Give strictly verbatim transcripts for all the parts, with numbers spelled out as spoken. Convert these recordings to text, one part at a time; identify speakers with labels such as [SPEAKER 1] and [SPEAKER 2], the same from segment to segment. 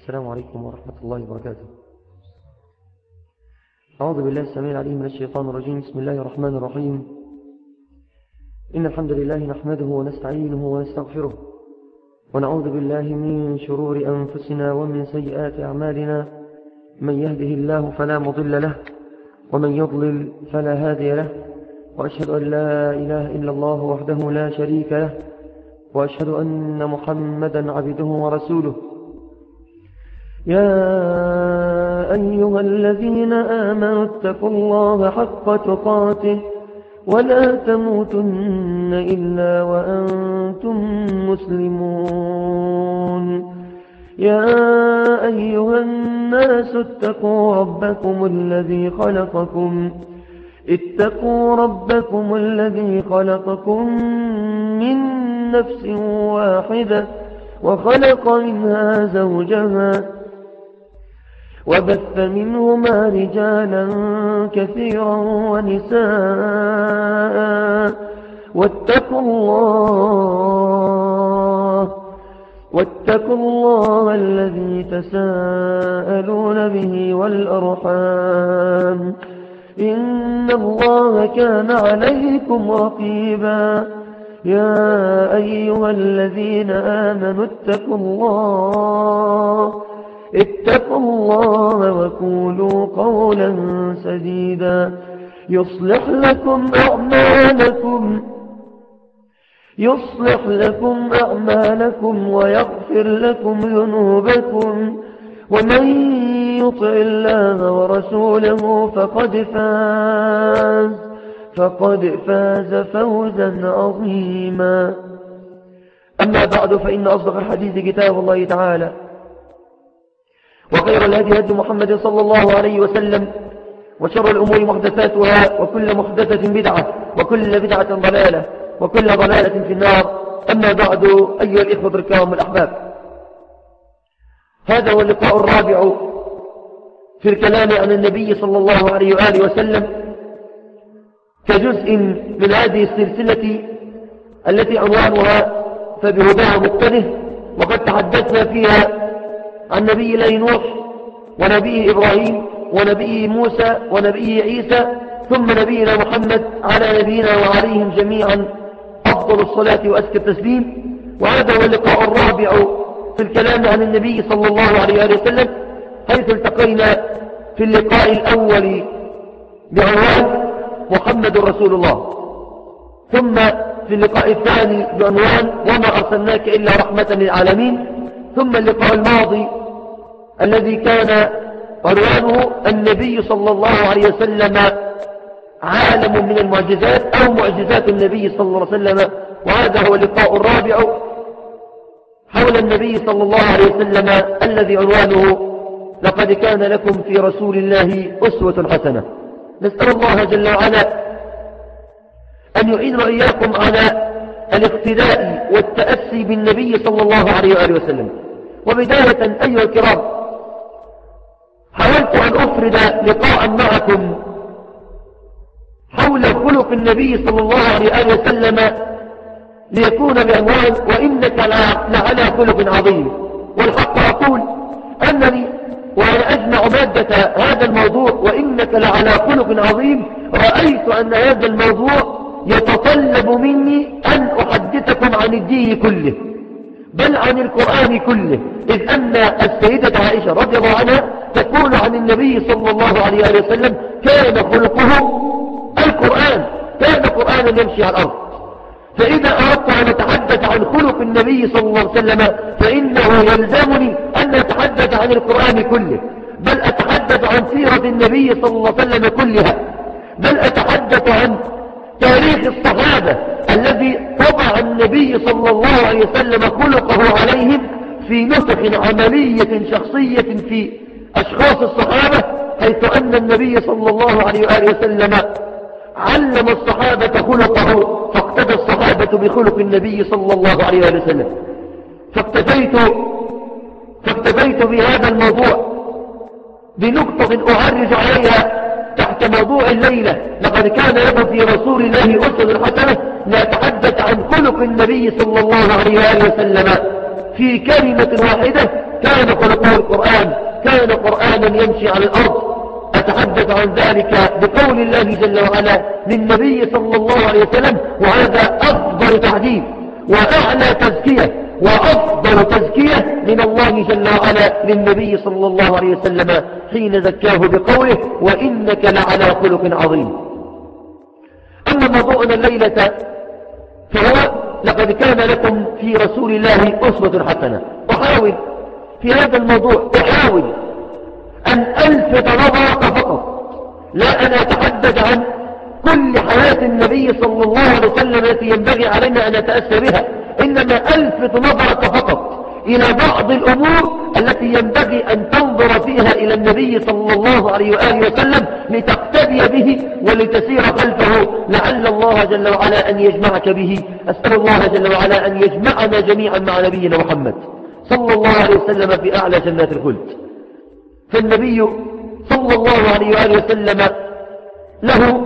[SPEAKER 1] السلام عليكم ورحمة الله وبركاته. أعوذ بالله السميع العليم من الشيطان الرجيم. بسم الله الرحمن الرحيم. إن الحمد لله نحمده ونستعينه ونستغفره ونعوذ بالله من شرور أنفسنا ومن سيئات أعمالنا، من يهده الله فلا مضل له ومن يضلل فلا هادي له، وأشهد أن لا إله إلا الله وحده لا شريك له، وأشهد أن محمدا عبده ورسوله. يا أيها الذين آمنوا اتقوا الله حق تقاته ولا تموتن إلا وأنتم مسلمون. يا أيها الناس اتقوا ربكم الذي خلقكم اتقوا ربكم الذي خلقكم من نفس واحدة وخلق منها زوجها وبث منهما رجالا كثيرا ونساء، واتقوا الله واتقوا الله الذي تساءلون به والأرحام، إن الله كان عليكم رقيبا. يا أيها الذين آمنوا اتقوا الله اتقوا الله وقولوا قولا سديدا يصلح لكم أعمالكم يصلح لكم أعمالكم ويغفر لكم ذنوبكم، ومن يطع الله ورسوله فقد فاز فقد فاز فوزا عظيما. أما بعد، فإن أصدق الحديث كتاب الله تعالى، وخير الهدي هدي محمد صلى الله عليه وسلم، وشر الأمور محدثاتها، وكل محدثة بدعة، وكل بدعة ضلالة، وكل ضلالة في النار. أما بعد، أيها الإخوة الكرام الأحباب، هذا هو اللقاء الرابع في الكلام عن النبي صلى الله عليه وآله وسلم كجزء من هذه السلسلة التي عنوانها فبهداه مقتده. وقد تحدثنا فيها عن نبي الله نوح ونبي إبراهيم ونبي موسى ونبي عيسى، ثم نبينا محمد على نبينا وعليهم جميعا أفضل الصلاة وأزكى التسليم. وهذا هو اللقاء الرابع في الكلام عن النبي صلى الله عليه وآله وسلم، حيث التقينا في اللقاء الأول بعنوان محمد رسول الله، ثم في اللقاء الثاني بعنوان وما أرسلناك إلا رحمة للعالمين، ثم اللقاء الماضي الذي كان عنوانه النبي صلى الله عليه وسلم عالم من المعجزات أو معجزات النبي صلى الله عليه وسلم. وهذا هو اللقاء الرابع حول النبي صلى الله عليه وسلم الذي عنوانه لقد كان لكم في رسول الله أسوة حسنة. نسأل الله جل وعلا أن يعيننا إياكم على الاقتداء والتأسي بالنبي صلى الله عليه وآله وسلم. وبداية أيها الكرام، حاولت أن أفرد لقاء معكم حول خلق النبي صلى الله عليه وآله وسلم ليكون بعنوان وإنك لعلى خلق عظيم. والحق أقول أنني وأنا أجمع مادة هذا الموضوع وإنك لعلى خلق عظيم، رأيت أن هذا الموضوع يتطلب مني أن أحدثكم عن الدين كله، بل عن القرآن كله، إذ أن السيدة عائشة رضي الله عنها تقول عن النبي صلى الله عليه وسلم كان خلقه القرآن، كان قرآنا يمشي على الأرض. فإذا أردت أن أتحدث عن خلق النبي صلى الله عليه وسلم فإنه يلزمني أن أتحدث عن القرآن كله، بل أتحدث عن سيرة النبي صلى الله عليه وسلم كلها، بل أتحدث عن تاريخ الصحابة الذي طبع النبي صلى الله عليه وسلم خلقه عليهم في نسخ عملية شخصية في أشخاص الصحابة، حيث أن النبي صلى الله عليه وآله وسلم علم الصحابة خلقه، فاقتدى الصحابة بخلق النبي صلى الله عليه وآله وسلم. فاقتديت فاقتديت بهذا الموضوع بنقطة أعرج عليها تحت موضوع الليلة لقد كان لكم في رسول الله أسوة حسنة. نتحدث عن خلق النبي صلى الله عليه وآله وسلم في كلمة واحدة كان خلقه القرآن، كان قرآنا يمشي على الأرض. أتحدث عن ذلك بقول الله جل وعلا للنبي صلى الله عليه وسلم، وهذا أكبر تعذيب وأعلى تزكية وأفضل تزكية من الله جل وعلا للنبي صلى الله عليه وسلم حين زكاه بقوله وإنك لعلى خلق عظيم. أما موضوعنا الليلة فهو لقد كان لكم في رسول الله أسوة حسنة. أحاول في هذا الموضوع أحاول أن ألفت نظرك فقط، لا أن أتحدث عن كل حياة النبي صلى الله عليه وسلم التي ينبغي علينا أن نتأسى بها، إنما ألفت نظرك فقط إلى بعض الأمور التي ينبغي أن تنظر فيها إلى النبي صلى الله عليه وآله وسلم لتقتدي به ولتسير خلفه، لعل الله جل وعلا أن يجمعك به. أسأل الله جل وعلا أن يجمعنا جميعا مع نبينا محمد صلى الله عليه وسلم في أعلى جنات الخلد. فالنبي صلى الله عليه وآله وسلم له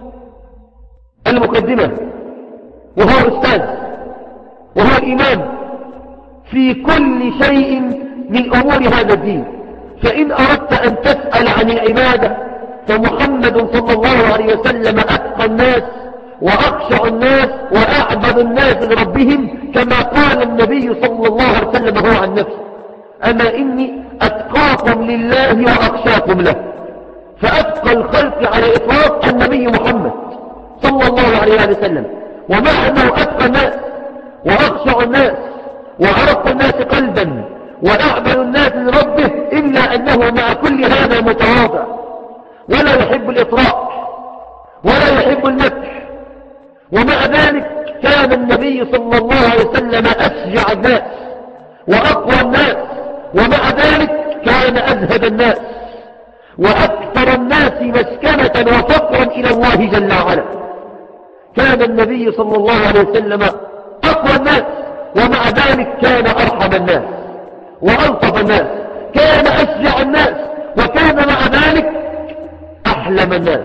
[SPEAKER 1] المقدمة، وهو أستاذ وهو الإمام في كل شيء من أمور هذا الدين. فإن أردت أن تسأل عن العبادة فمحمد صلى الله عليه وسلم أتقى الناس وأخشع الناس وأعبد الناس لربهم، كما قال النبي صلى الله عليه وسلم هو عن نفسه أما إني أتقاكم لله وأخشاكم له. فأتقى الخلق على إطلاق النبي محمد صلى الله عليه وسلم، ومع أنه أتقى الناس وأخشع الناس وأرق الناس قلبا وأعبد الناس لربه، إلا أنه مع كل هذا متواضع ولا يحب الإطراء ولا يحب المدح. ومع ذلك كان النبي صلى الله عليه وسلم أشجع الناس وأقوى الناس، ومع ذلك كان أزهد الناس وأكثر الناس مسكنة وفقرا إلى الله جل وعلا. كان النبي صلى الله عليه وسلم أقوى الناس، ومع ذلك كان أرحم الناس وألطف الناس، كان أشجع الناس، وكان مع ذلك أحلم الناس.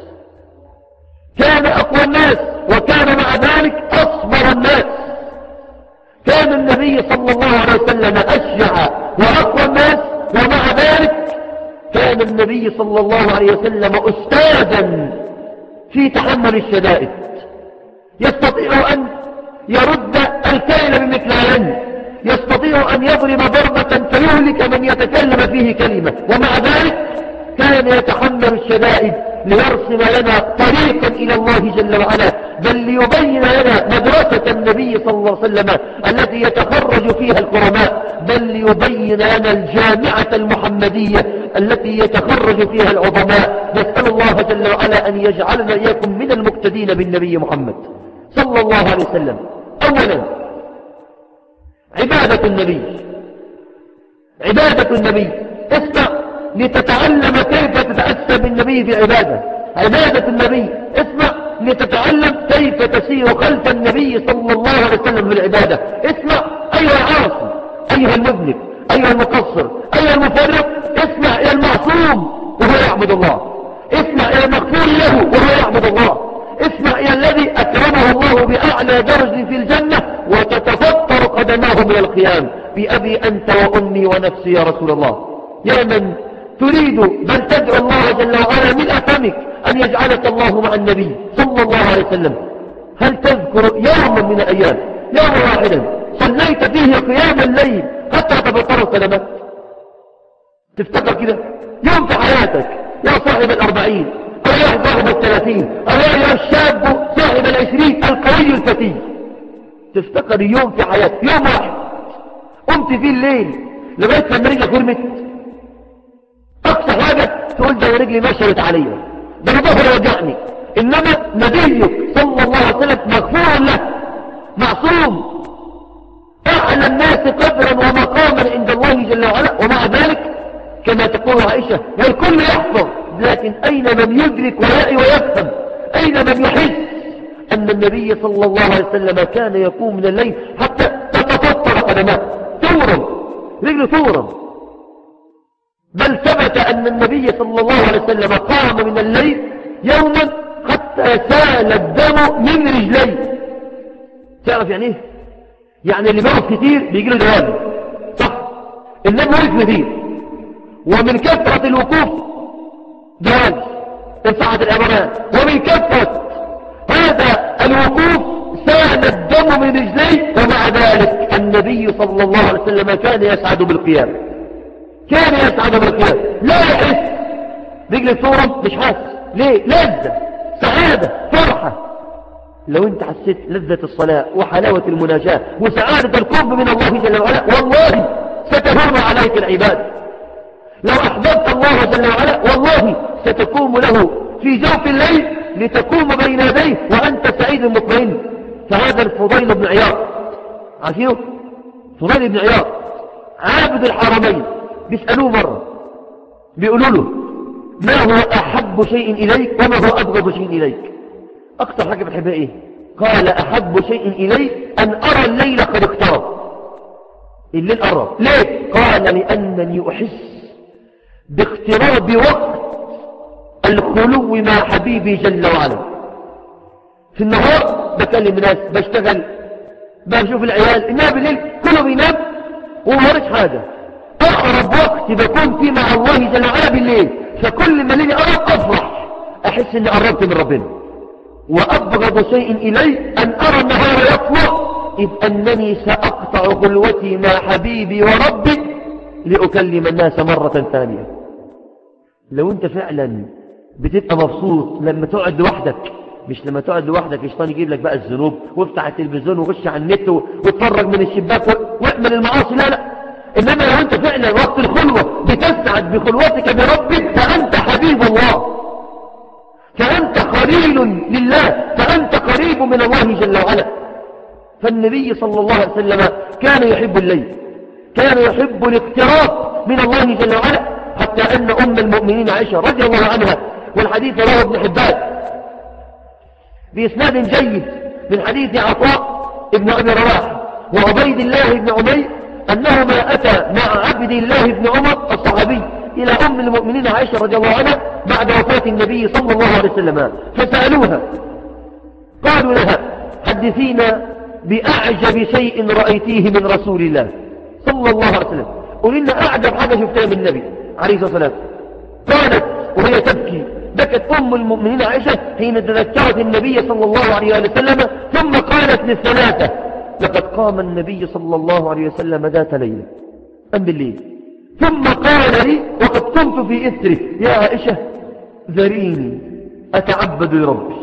[SPEAKER 1] كان أقوى الناس وكان مع ذلك أصبر الناس. كان النبي صلى الله عليه وسلم أشجع وأقوى الناس، ومع ذلك كان النبي صلى الله عليه وسلم أستاذا في تحمل الشدائد، يستطيع أن يرد الكائن بمثل علم، يستطيع أن يضرب ضربة فيهلك من يتكلم فيه كلمة، ومع ذلك كان يتحمل الشدائد ليرسم لنا طريقا إلى الله جل وعلا، بل ليبين لنا مدرسة النبي صلى الله عليه وسلم التي يتخرج فيها الكرماء، بل ليبين لنا الجامعة المحمدية التي يتخرج فيها العظماء. نسأل الله جل وعلا أن يجعلنا إياكم من المقتدين بالنبي محمد صلى الله عليه وسلم. أولا عبادة النبي، عبادة النبي اسمع لتتعلم كيف تتأسى بالنبي في عبادة. عبادة النبي اسمع لتتعلم كيف تسير خلف النبي صلى الله عليه وسلم في العبادة. اسمع أيها العاصي، أيها المذنب، أيها المقصر، أيها المفرط، اسمع إلى المعصوم وهو يعبد الله، اسمع إلى المغفور له وهو يعبد الله، اسمع إلى الذي أكرمه الله بأعلى درجة في الجنة وتتفطر قدماه من القيام بأبي أنت وأمي ونفسي يا رسول الله. يا من تريد بل تدعو الله جل وعلا من أفهمك أن يجعلك الله مع النبي صلى الله عليه وسلم. هل تذكر يوما من الأيام، يوم واحدا صليت فيه قيام الليل حتى تبطر سلامات؟ تفتكر كده يوم في حياتك يا صاحب الأربعين أو يا صاحب الثلاثين أو يا الشاب صاحب العشرين القوي الفتي، تفتكر يوم في حياتك، يوم واحد قمت فيه الليل لغاية لما رجلك ورمت؟ أقصى حاجة تقول ده رجلي مشرت عليا، ده ظهري وجعني. إنما نبيك صلى الله عليه وسلم مغفور له، معصوم، أعلى الناس قدرا ومقاما عند الله جل وعلا، ومع ذلك كما تقول عائشة والكل يحفظ، لكن أين من يدرك ويأي ويفهم؟ أين من يحس أن النبي صلى الله عليه وسلم كان يقوم من الليل حتى تتفطر قدماه، تورم رجله تورم؟ بل ثبت أن النبي صلى الله عليه وسلم قام من الليل يوما حتى سال الدم من رجليه. تعرف يعني ايه؟ يعني اللي بيقف كتير بيجي له دوالي، صح؟ النبي وقف فيه، ومن كثرة الوقوف جواز انصعد الأمران، ومن كثرة هذا الوقوف سال الدم من رجليه، ومع ذلك النبي صلى الله عليه وسلم كان يسعد بالقيام، كان يسعد بالقيام لا يحس رجل صورة، مش حاسس ليه؟ لذة، سعادة، فرحة. لو انت حسيت لذة الصلاة وحلاوة المناجاة وسعادة القرب من الله جل وعلا، والله ستهون عليك العباد. لو أحببت الله جل وعلا والله ستقوم له في جوف الليل لتقوم بين يديه وأنت سعيد مطمئن. فهذا الفضيل بن عياض، عارفينه؟ فضيل بن عياض عابد الحرمين، بيسألوه مرة بيقولوا له ما هو أحب شيء إليك وما هو أبغض شيء إليك؟ أكثر حاجة بتحبها إيه؟ قال أحب شيء إلي أن أرى الليل قد اقترب. الليل قرب، ليه؟ قال لأنني أحس باقتراب وقت الخلو مع حبيبي جل وعلا. في النهار بكلم ناس، بشتغل، بشوف العيال، إنها بالليل كله بينام ومارش حاجة. أقرب وقت بكون فيه مع الله جل وعلا بالليل، فكل ما ليلي أقرب أفرح، أحس إني قربت من ربنا. وأبغض شيء إلي أن أرى النهار يطلع، إذ أنني سأقطع خلوتي مع حبيبي وربي لأكلم الناس مرة ثانية. لو أنت فعلا بتبقى مبسوط لما تقعد لوحدك، مش لما تقعد لوحدك الشيطان يجيب لك بقى الذنوب وافتح التلفزيون وغش على النت واتفرج من الشباك واعمل المعاصي، لا لا. إنما لو أنت فعلا وقت الخلوة بتسعد بخلوتك بربك، فأنت حبيب الله، فأنت خليل لله، فأنت قريب من الله جل وعلا. فالنبي صلى الله عليه وسلم كان يحب الليل، كان يحب الاقتراب من الله جل وعلا، حتى أن أم المؤمنين عائشة رضي الله عنها، والحديث رواه ابن حبان بإسناد جيد من حديث عطاء ابن أبي رواح وعبيد الله بن عمير، أنهما أتى مع عبد الله بن عمر الصحابي إلى أم المؤمنين عائشة رضي الله عنها بعد وفاة النبي صلى الله عليه وسلم، فسألوها قالوا لها حدثينا بأعجب شيء رأيتيه من رسول الله صلى الله عليه وسلم، قلنا أعجب حاجة شفتها من النبي عليه الصلاة والسلام. قالت وهي تبكي، بكت أم المؤمنين عائشة حين تذكرت النبي صلى الله عليه وسلم، ثم قالت للثلاثة لقد قام النبي صلى الله عليه وسلم ذات ليلة أم بالليل، ثم قال لي وقد كنت في إثره يا عائشة ذريني أتعبد لربي،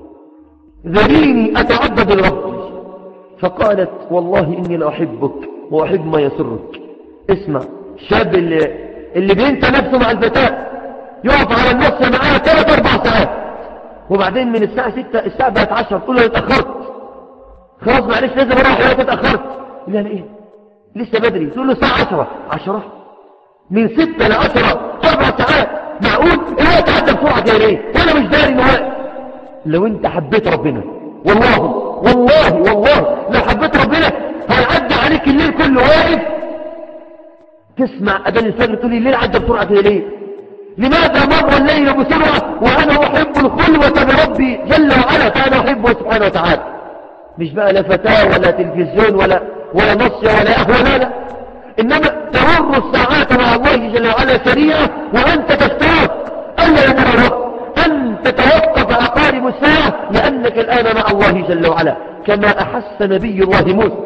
[SPEAKER 1] ذريني أتعبد لربي. فقالت والله إني لأحبك وأحب ما يسرك. اسمع، الشاب اللي, اللي بينسى نفسه مع الفتاة يقف على النص معاها ثلاث أربع ساعات، وبعدين من الساعة ستة الساعة بقت عشر تقول له اتأخرت، خلاص معلش لازم أروح ولا تتأخرت، لا لا إيه لسه بدري، تقول له الساعة عشرة عشرة من ستة لعشرة أربع ساعات، معقول الوقت عدى بسرعة كده ليه؟ وأنا مش داري إنه وقت. لو أنت حبيت ربنا والله والله والله لو حبيت ربنا هيعدي عليك الليل كله واقف تسمع أذان الفجر تقول لي الليل عدى بسرعة كده ليه؟ لماذا مر الليل بسرعة وأنا أحب الخلوة بربي جل وعلا، فأنا أحبه سبحانه وتعالى. مش بقى لا فتاة ولا تلفزيون ولا ولا نصية ولا قهوة، لا لا، إنما تمر الساعات مع الله جل وعلا سريعة وأنت تشتاق ألا يمر الوقت، أن تتوقف أقارب الساعة لأنك الآن مع الله جل وعلا. كما أحس نبي الله موسى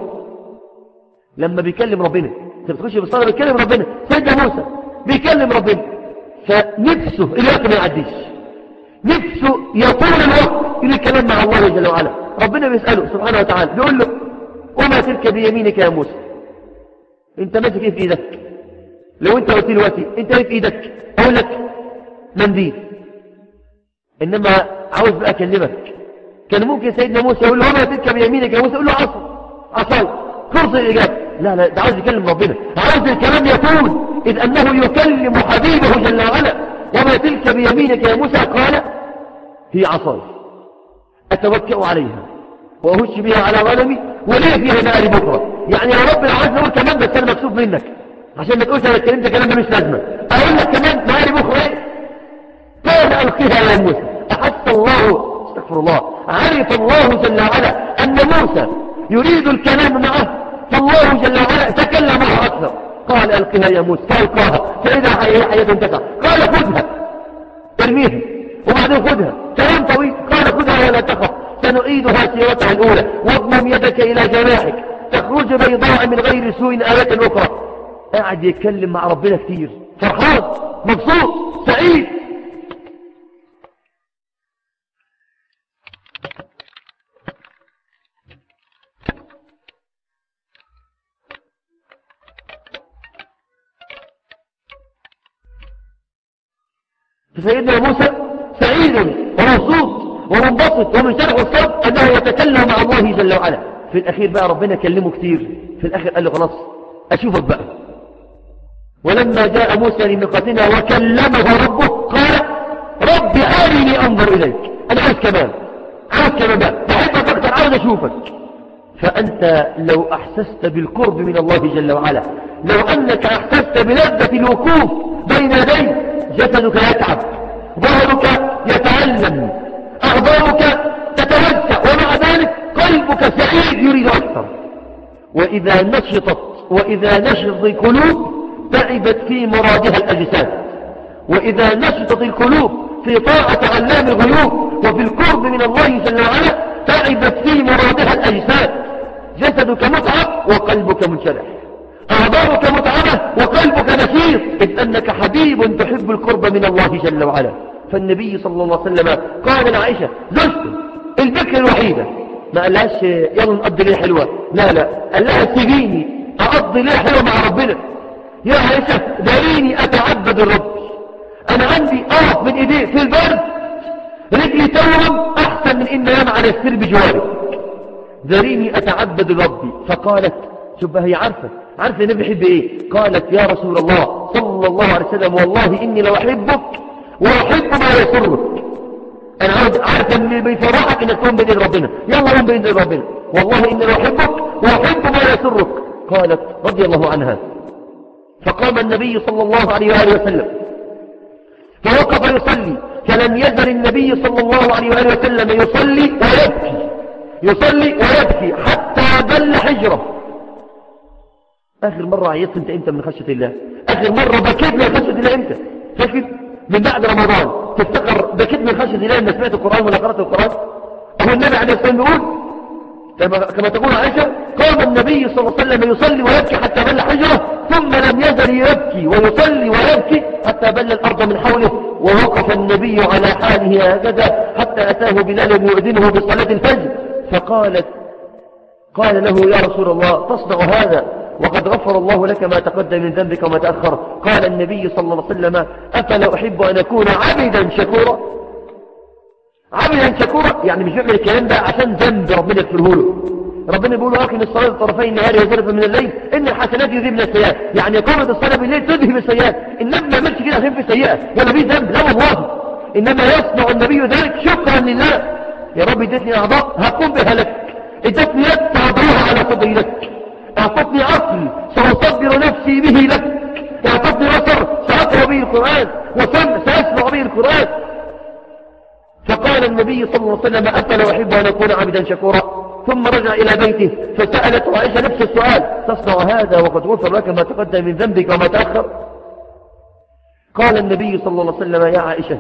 [SPEAKER 1] لما بيكلم ربنا، انت بتخش بالصلاة بيكلم ربنا، سيدنا موسى بيكلم ربنا، فنفسه الوقت ما يعديش، نفسه يطول الوقت إلى الكلام مع الله جل وعلا. ربنا بيسأله سبحانه وتعالى بيقول له وما تلك بيمينك يا موسى، انت ماسك ايه في ايدك؟ لو انت قلت له وقتي انت ايه في ايدك اقول لك منديل، انما عاوز بقى اكلمك. كان ممكن سيدنا موسى يقول له وما تلك بيمينك يا موسى، يقول له عصا عصاي، فرصة الاجابة. لا لا، ده عاوز يكلم ربنا، عاوز الكلام يطول، اذ انه يكلم حبيبه جل وعلا. وما تلك بيمينك يا موسى، قال هي عصاي اتوكأ عليها واهش بها على غنمي ولي فيها مآرب بكره. يعني يا رب انا عايز اقول كمان بس انا مكسوف منك عشان ما تقولش انا اتكلمت كلام مش لازمه، اقول لك كمان مآرب بكره ايه؟ قال القيها يا موسى. احس الله استغفر الله، عرف الله جل وعلا ان موسى يريد الكلام معه، فالله جل وعلا تكلم معه اكثر، قال ألقها يا موسى، فألقاها فإذا هي حية تسعى. قال خذها ارميها، وبعدين خذها كلام طويل. قال خذها ولا تخف سنعيدها سيرتها الأولى واضمم يدك إلى جناحك تخرج بيضاء من غير سوء آية أخرى. قاعد يتكلم مع ربنا كتير، فرحان مبسوط سعيد. فسيدنا موسى سعيد ومبسوط ومنبسط ومن شرح الصدر أنه يتكلم مع الله جل وعلا. في الأخير بقى ربنا كلمه كتير، في الأخير قال له خلاص أشوفك بقى. ولما جاء موسى لميقاتنا وكلمه ربه قال رب أرني أنظر إليك، أنا عايز كمان عايز كمان بقى بحبك أكثر، عايز أشوفك. فأنت لو أحسست بالقرب من الله جل وعلا، لو أنك أحسست بلذة الوقوف بين يديه، جسدك يتعب، ظهرك يتألم، أعضاؤك تتوسع، ومع ذلك قلبك سعيد يريد أكثر. وإذا نشطت وإذا نشطت القلوب تعبت في مرادها الأجساد، وإذا نشطت القلوب في طاعة علام الغيوب وفي القرب من الله جل وعلا تعبت في مرادها الأجساد. جسدك متعب وقلبك منشرح، أعضاؤك متعبة وقلبك نشيط، إذ أنك حبيب تحب القرب من الله جل وعلا. فالنبي صلى الله عليه وسلم قال لعائشة زوجته البكر الوحيدة، ما قالهاش يلا نقضي ليه حلوة، لا لا، قال لها سيبيني أقضي ليه حلوة مع ربنا. يا عائشة داريني أتعبد الرب، أنا عندي أقف من إيديه في البرد رجلي تورم أحسن من إن أنام على السر بجواري، داريني أتعبد ربي. فقالت شوف هي عارفة عارفة النبي يحب إيه، قالت يا رسول الله صلى الله عليه وسلم والله إني لو أحبك وأحب ما يسرك. أنا عارفة إن بيفرحك إنك تقوم بين ربنا، يلا قوم بين ربنا، والله إني لو أحبك وأحب ما يسرك. قالت رضي الله عنها. فقام النبي صلى الله عليه وآله وسلم فوقف يصلي، فلم يزل النبي صلى الله عليه وآله وسلم يصلي ويبكي يصلي ويبكي حتى بل حجره. آخر مرة عيطت أنت إمتى من خشية الله؟ آخر مرة بكيت من خشية الله إمتى؟ فاكر؟ من بعد رمضان تفتكر بكيت من خشية الله لما سمعت القرآن ولا قرأت القرآن؟ أهو النبي عليه الصلاة والسلام يقول كما تقول عائشة قام النبي صلى الله عليه وسلم يصلي ويبكي حتى بل حجره، ثم لم يزل يبكي ويصلي ويبكي حتى بل الأرض من حوله. ووقف النبي على حاله هكذا حتى أتاه بلال يؤذنه بصلاة الفجر، فقالت قال له يا رسول الله تصنع هذا وقد غفر الله لك ما تقدم من ذنبك وما تأخر؟ قال النبي صلى الله عليه وسلم أفلا أحب أن أكون عبدا شكورا. عبدا شكورا يعني مش بيعمل الكلام ده عشان ذنب ربنا يغفره له. ربنا بيقول أقم الصلاة طرفي النهار وزلفا من الليل إن الحسنات يذهبن السيئات، يعني إقامة الصلاة بالليل تذهب السيئات. إنما ما عملش كده عشان في سيئة ولا في ذنب، لا والله، إنما يصنع النبي ذلك شكرا لله. يا رب ادتني أعضاء هقوم بها لك، ادتني يد تعضلها على صدري لك، اعطتني عقل سأصبر نفسي به لك، اعطتني بصر سأقرأ به القرآن وسمع سأسمع به القرآن. فقال النبي صلى الله عليه وسلم أفلا أحب أن أكون عبدا شكورا. ثم رجع إلى بيته فسألت عائشة نفس السؤال تصنع هذا وقد غفر لك ما تقدم من ذنبك وما تأخر؟ قال النبي صلى الله عليه وسلم يا عائشة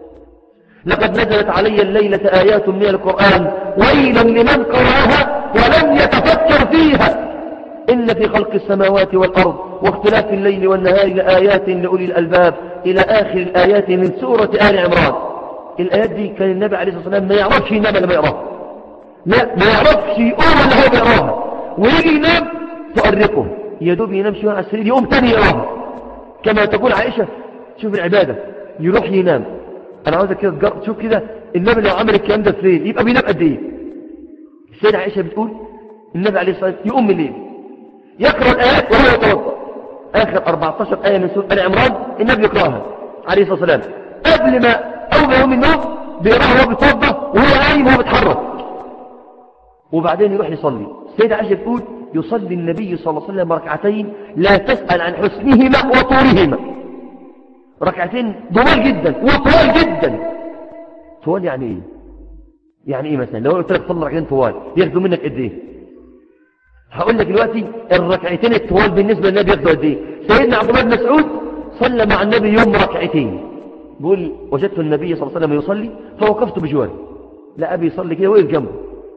[SPEAKER 1] لقد نزلت علي الليلة آيات من القرآن ويلا لمن قرأها ولم يتفكر فيها، إن في خلق السماوات والأرض واختلاف الليل والنهار لآيات لأولي الألباب، إلى آخر الآيات من سورة آل عمران. الآيات دي كان النبي عليه الصلاة والسلام ما يعرفش ينام لما يقراها، لا ما يعرفش يقوم اللي هو بيقراها، ويجي ينام تؤرقه يا دوب ينام شوية على السرير يقوم تاني يقراها. كما تقول عائشة شوف العبادة يروح ينام. أنا عاوزك كده تجرب تشوف كده النبي لو عمل الكلام ده في الليل يبقى بينام قد إيه. السيدة عائشة بتقول النبي عليه الصلاة والسلام يقوم الليل يقرأ الآيات وهو يتوضأ، آخر أربعة عشر آية من سورة آل عمران النبي يقرأها عليه الصلاة والسلام قبل ما أول ما يوم النوم بيقرأها وهو بيتوضأ وهو قايم وهو بيتحرك، وبعدين يروح يصلي. السيدة عائشة بتقول يصلي النبي صلى الله عليه وسلم ركعتين لا تسأل عن حسنهما وطولهما، ركعتين ضوال جدا وطوال جدا. طوال يعني ايه؟ يعني ايه مثلا لو قلت لك صلي ركعتين طوال ياخدوا منك قد ايه؟ هقول لك دلوقتي الركعتين الطوال بالنسبة للنبي ياخدوا قد ايه. سيدنا عبد الله بن مسعود صلى مع النبي يوم ركعتين، بيقول وجدت النبي صلى الله عليه وسلم يصلي فوقفت بجواره، لا أبي يصلي كده وقف جنبه،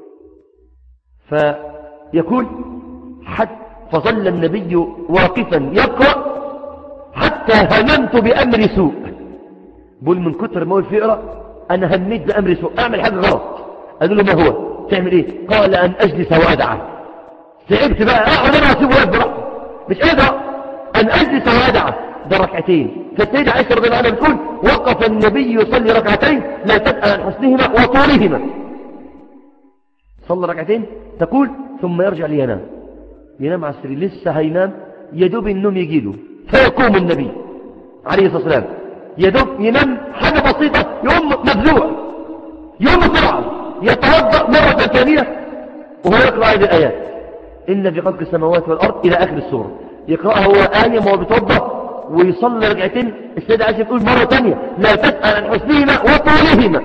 [SPEAKER 1] فيقول حتى فظل النبي واقفا يقرأ حتى هممت بأمر سوء. بقول من كتر ما هو في يقرأ أنا هميت بأمر سوء، أعمل حاجة غلط. قالوا له ما هو تعمل إيه؟ قال أن أجلس وأدعى. تعبت بقى أقعد أنا وأسيبه واقف براحته مش قادر أن أجلس وأدعى. ده ركعتين. فالسيدة عائشة رضي الله عنها بتقول وقف النبي يصلي ركعتين لا تسأل عن حسنهما وطولهما. صلى ركعتين تقول ثم يرجع لينام، ينام على السرير لسه هينام يدوب النوم يجيله فيقوم النبي عليه الصلاة والسلام يدوب ينام حاجة بسيطة يقوم مفزوع يقوم بسرعة يتوضأ مرة ثانية وهو يقرأ هذه الآيات إن في خلق السماوات والأرض إلى آخر السورة. يقرأها هو آية ما هو بيتوضأ ويصلي ركعتين. السيدة عائشة تقول مرة ثانية لا تسأل عن حسنهما وطولهما.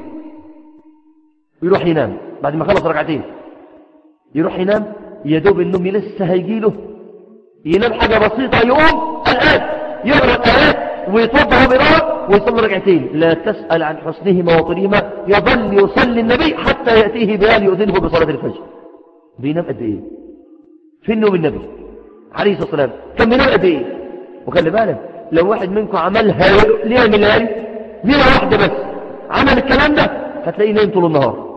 [SPEAKER 1] يروح ينام بعد ما خلص ركعتين، يروح ينام يدوب النوم لسه هيجيله ينام حاجة بسيطة يقوم الآن يقرأ الآيات ويتوضأ بقراءة ويصلي ركعتين لا تسأل عن حسنهما وطولهما. يظل يصلي النبي حتى يأتيه بلال يؤذنه بصلاة الفجر. بينام قد ايه؟ في نوم النبي عليه الصلاة والسلام كان بينام قد ايه؟ وخلي بالك لو واحد منكم عملها ليلة من الليالي ليلة واحدة بس عمل الكلام ده هتلاقيه نايم طول النهار.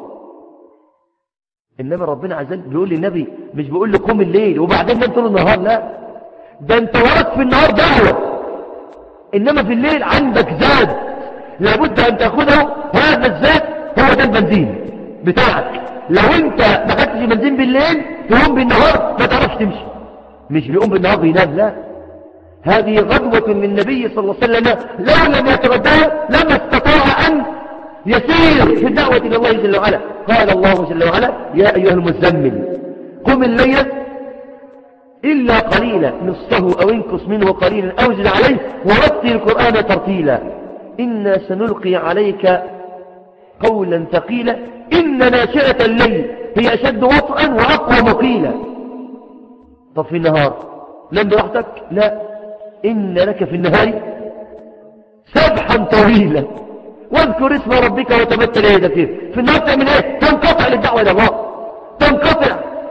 [SPEAKER 1] إنما ربنا عز وجل بيقول للنبي مش بيقول له قوم الليل وبعدين نام طول النهار، لا ده انت وراك في النهار دعوة، إنما في الليل عندك زاد لابد أن تأخذه. هذا الزاد هو ده البنزين بتاعك. لو انت ما خدتش بنزين بالليل تقوم بالنهار ما تعرفش تمشي. مش بيقوم بالنهار بينام، لا هذه غدوة من النبي صلى الله عليه وسلم لو لم يتردها لما استطاع أن يسير في الدعوة إلى الله جل وعلا. قال الله جل وعلا يا أيها المزمل قم الليل إلا قليلا نصفه أو انقص منه قليلا أو زد عليه ورتل القرآن ترتيلا إنا سنلقي عليك قولا ثقيلا إن ناشئة الليل هي أشد وطئا وأقوى مقيلا. طب في النهار نام براحتك؟ لا إن لك في النهار سبحا طويلا واذكر اسم ربك وتبتل يدك فيه. في النهار تعمل ايه؟ تنقطع للدعوة إلى الله، تنقطع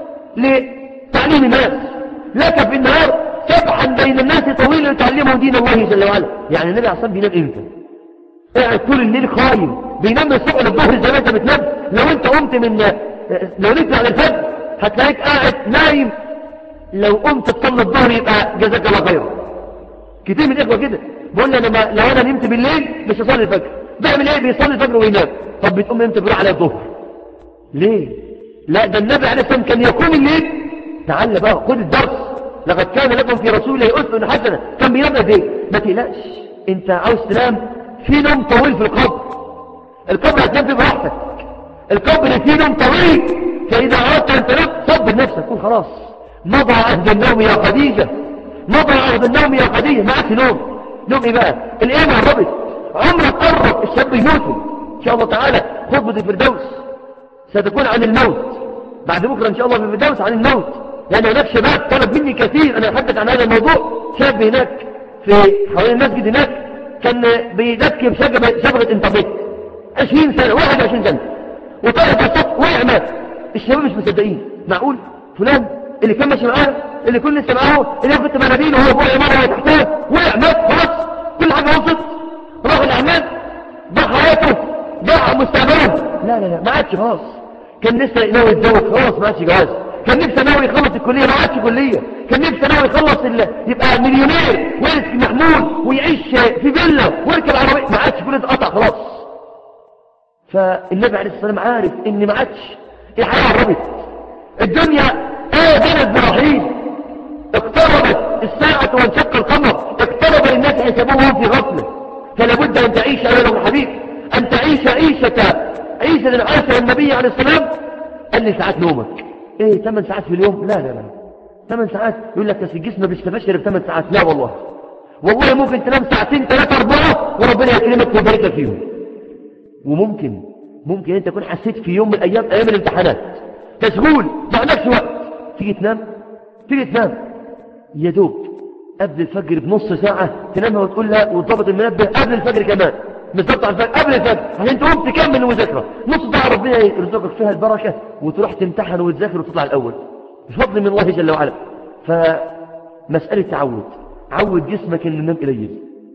[SPEAKER 1] لتعليم الناس. لك في النهار سبحا بين الناس طويلا يتعلمهم دين الله جل وعلا. يعني النبي عليه الصلاة والسلام بينام امتى؟ قاعد طول الليل قايم بينام من الصبح للظهر زي ما انت بتنام. لو انت قمت من لو نمت على الفجر هتلاقيك قاعد نايم. لو قمت تصلي الظهر يبقى جزاك الله خيرا. كتير من الاخوه كده بقول لي انا ما لو انا نمت بالليل مش هصلي الفجر. بيعمل ايه؟ بيصلي الفجر وينام. طب بتقوم امتى؟ بيروح على الظهر. ليه؟ لا ده النبي عليه الصلاه والسلام كان يقوم الليل. تعال بقى خد الدرس. لقد كان لكم في رسول الله اسوه حسنه. كان بينام قد ايه؟ ما تقلقش انت عاوز تنام في نوم طويل في القبر. القبر هتنام فيه براحتك. القبر فيه نوم طويل. فاذا اردت ان تنام صبر نفسك قول خلاص مضى عهد النوم يا خديجه، مضى عهد النوم يا خديجه. ما عادش نوم. نوم ايه بقى؟ الايام قربت، عمرك قرب، الشاب يموت ان شاء الله تعالى. خطبه الفردوس ستكون عن الموت بعد بكره ان شاء الله في الفردوس عن الموت. لان هناك شباب طلب مني كثير انا اتحدث عن هذا الموضوع. شاب هناك في حوالين المسجد هناك كان بيذكي بشبكه انترنت عشرين سنه واحد وعشرين سنه وطلب الصف وقع مات. الشباب مش مصدقين. معقول فلان اللي كان ماشي معاه اللي كل لسه معاه اللي كنت مناديل وهو فوق العماره تحتها وقع مات خلاص كل حاجه وصلت راح الاعمال ضاع حياته ضاع مستقبله. لا لا لا ما عادش خلاص. كان لسه ناوي يتجوز خلاص ما عادش جواز. كان نفسه ناوي يخلص الكليه ما عادش كليه. كان نفسه ناوي يخلص ال... يبقى مليونير ويرث في محمول ويعيش في فيلا ويركب عربيه. ما عادش كل ده اتقطع خلاص. فالنبي عليه الصلاه والسلام عارف ان ما عادش الحياه قربت. الدنيا آذنت برحيل. اقتربت الساعة وانشق القمر. اقترب للناس حسابهم في غفلة. فلا بد أن تعيش أيها الحبيب أن تعيش عيشة عيشة عاشها النبي عليه السلام. قال لي ساعات نومك ايه؟ ثمان ساعات في اليوم؟ لا لا لا ثمان ساعات. يقول لك بس الجسم ما بيستفادش غير بثمان ساعات. لا والله والله ممكن تنام ساعتين ثلاثة أربعة وربنا يكرمك ويبارك لك فيهم. وممكن ممكن انت تكون حسيت في يوم من الايام ايام الامتحانات مشغول ما عندكش وقت تيجي تنام تيجي تنام يا دوب قبل الفجر بنص ساعة تنامها وتقول لها وتضبط المنبه قبل الفجر كمان بالظبط على الفجر قبل الفجر عشان تقوم تكمل المذاكرة نص ساعة ربنا يرزقك فيها البركة وتروح تمتحن وتذاكر وتطلع الأول بفضل من الله جل وعلا. فمسألة تعود، عود جسمك إنه ينام قليل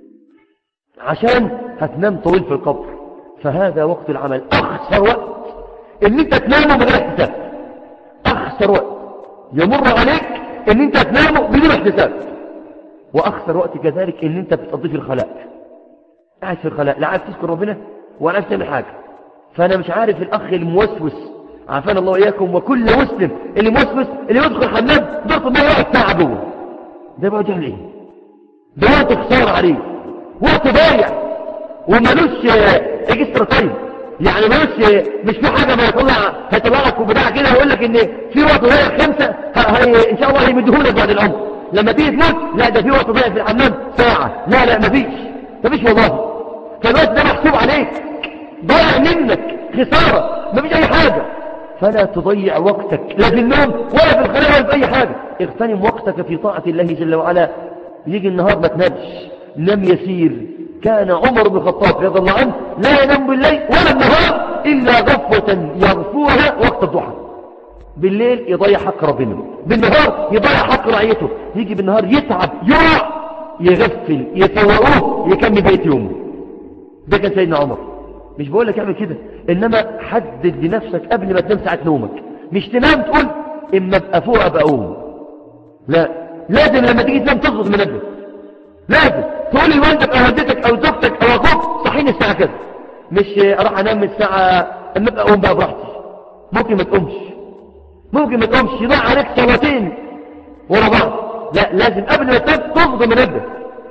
[SPEAKER 1] عشان هتنام طويل في القبر. فهذا وقت العمل، أخسر وقت إن أنت تنامه من غير حساب، أخسر وقت يمر عليك إن أنت تنامه بدون حساب، وأخسر وقت كذلك إن أنت بتقضي في الخلاء، قاعد في الخلاء لا عارف تذكر ربنا ولا عارف تعمل حاجة. فأنا مش عارف الأخ الموسوس عافانا الله وإياكم وكل مسلم اللي موسوس اللي يدخل حمام ضغط ما يقعد ساعة جوه، ده بقى يعمل إيه؟ ده وقت خسارة عليه، وقت ضايع ومالوش اكسترا تايم، يعني مالوش مش في حاجة ما يطلع هيطلع لك وبتاع كده ويقول لك ان في وقت ضايع خمسة هي ان شاء الله هيمدهولك بعد العمر لما تيجي تموت. لا ده في وقت ضايع في الحمام ساعة، لا لا مفيش مفيش والله. فالوقت ده محسوب عليك ضايع منك خسارة مفيش اي حاجة. فلا تضيع وقتك لا في النوم ولا في الخلاء ولا في اي حاجة. اغتنم وقتك في طاعة الله جل وعلا. يجي النهار ما تنامش، نم يسير. كان عمر بن الخطاب رضي الله عنه لا ينام بالليل ولا النهار إلا غفوة يغفوها وقت الضحى. بالليل يضيع حق ربنا، بالنهار يضيع حق رعيته. يجي بالنهار يتعب يقع يغفل يفوقوه يكمل بيت يومه. ده كان سيدنا عمر. مش بقول لك اعمل كده، انما حدد لنفسك قبل ما تنام ساعة نومك. مش تنام تقول اما ابقى فوق ابقى اقوم، لا لازم لما تيجي تنام تظبط منبه. لازم تقول لوالدك او والدتك او زوجتك او اخوك صحيني الساعه كذا، مش اروح انام الساعه اما ابقى اقوم بقى براحتي. ممكن ما تقومش، ممكن ما تقومش يضيع عليك صلاتين ورا بعض. لا لازم قبل ما تنام تظبط منبه.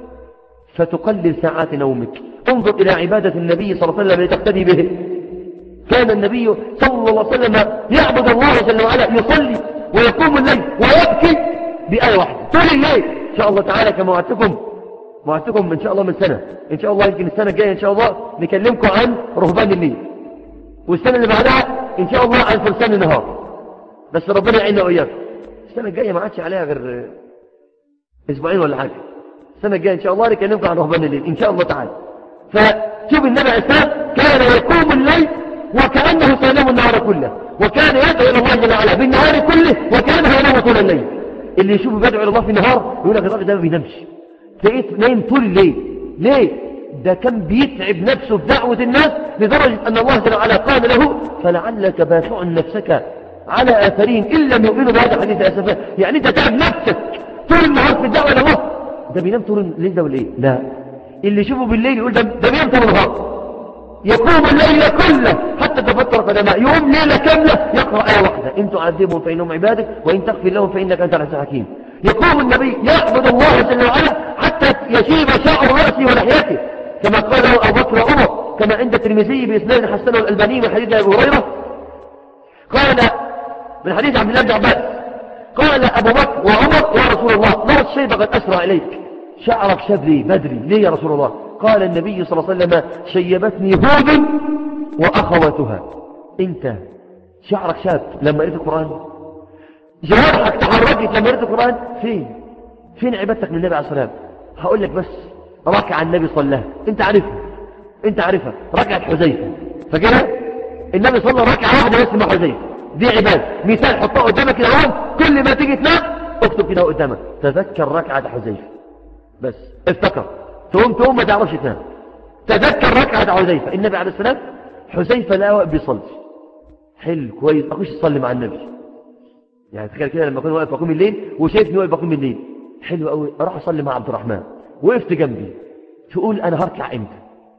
[SPEAKER 1] فتقلل ساعات نومك. انظر الى عباده النبي صلى الله عليه وسلم لتقتدي به. كان النبي صلى الله عليه وسلم يعبد الله جل وعلا، يصلي ويقوم الليل ويبكي بآية واحدة طول الليل. ان شاء الله تعالى كما وعدتكم وعدتكم ان شاء الله من سنة، ان شاء الله يمكن السنة الجاية ان شاء الله نكلمكم عن رهبان الليل، والسنة اللي بعدها ان شاء الله عن فرسان النهار. بس ربنا يعيننا واياكم. السنة الجاية ما عادش عليها غير اسبوعين ولا حاجة. السنة الجاية ان شاء الله نكلمكم عن رهبان الليل ان شاء الله تعالى. فشوف النبي عليه السلام كان يقوم الليل وكأنه سينام النهار كله، وكان يدعو الى الله جل وعلا بالنهار كله وكان ينام طول الليل. اللي يشوفه بيدعو الى الله في النهار يقول لك الراجل ده ما بينامش، تلاقيه نايم طول الليل. ليه؟ ده كان بيتعب نفسه في دعوة الناس لدرجة أن الله جل وعلا قال له فلعلك باخع نفسك على آثارهم إن لم يؤمنوا بهذا الحديث أسفا. يعني أنت تعب نفسك طول النهار في الدعوة إلى الله. ده بينام طول الليل ده ولا إيه؟ لا، اللي يشوفه بالليل يقول ده, ده بينام طول النهار، يقوم الليل كله حتى تفتر قدماء، يقوم ليلة كاملة يقرأ آية واحدة إن تعذبهم فإنهم عبادك وإن تغفر لهم فإنك أنت العزيز الحكيم. يقوم النبي يعبد الله جل وعلا حتى يشيب شعر رأسه ولحيته كما قاله أبو بكر وعمر، كما عند الترمذي بإسناد حسنه الألباني من حديث أبي هريرة قال من حديث عبد الله بن عباس قال أبو بكر وعمر يا رسول الله ما الشيب قد أسرع إليك، شعرك شاب لي بدري ليه يا رسول الله؟ قال النبي صلى الله عليه وسلم شيبتني هود وأخواتها. أنت شعرك شاب لما قرأت القرآن، جوارحك تحركت لما قرأت القرآن. فين فين عبادتك للنبي عليه الصلاة والسلام؟ هقول لك بس ركعة النبي صلى انت عارفها انت عارفها ركعة حذيفة. فكده النبي صلى ركعة واحدة بس مع حذيفة، دي عبادة. مثال حطها قدامك كده اهو، كل ما تيجي تنام اكتب كده قدامك تذكر ركعة حذيفة بس، افتكر تقوم تقوم ما تعرفش تنام تذكر ركعة حذيفة. النبي عليه السلام حذيفة لا واقف بيصلي حلو كويس اخش اصلي مع النبي. يعني تخيل كده لما اكون واقف بقوم الليل وشايفني واقف بقوم الليل حلو قوي، اروح اصلي مع عبد الرحمن وقفت جنبي، تقول انا هركع امتى؟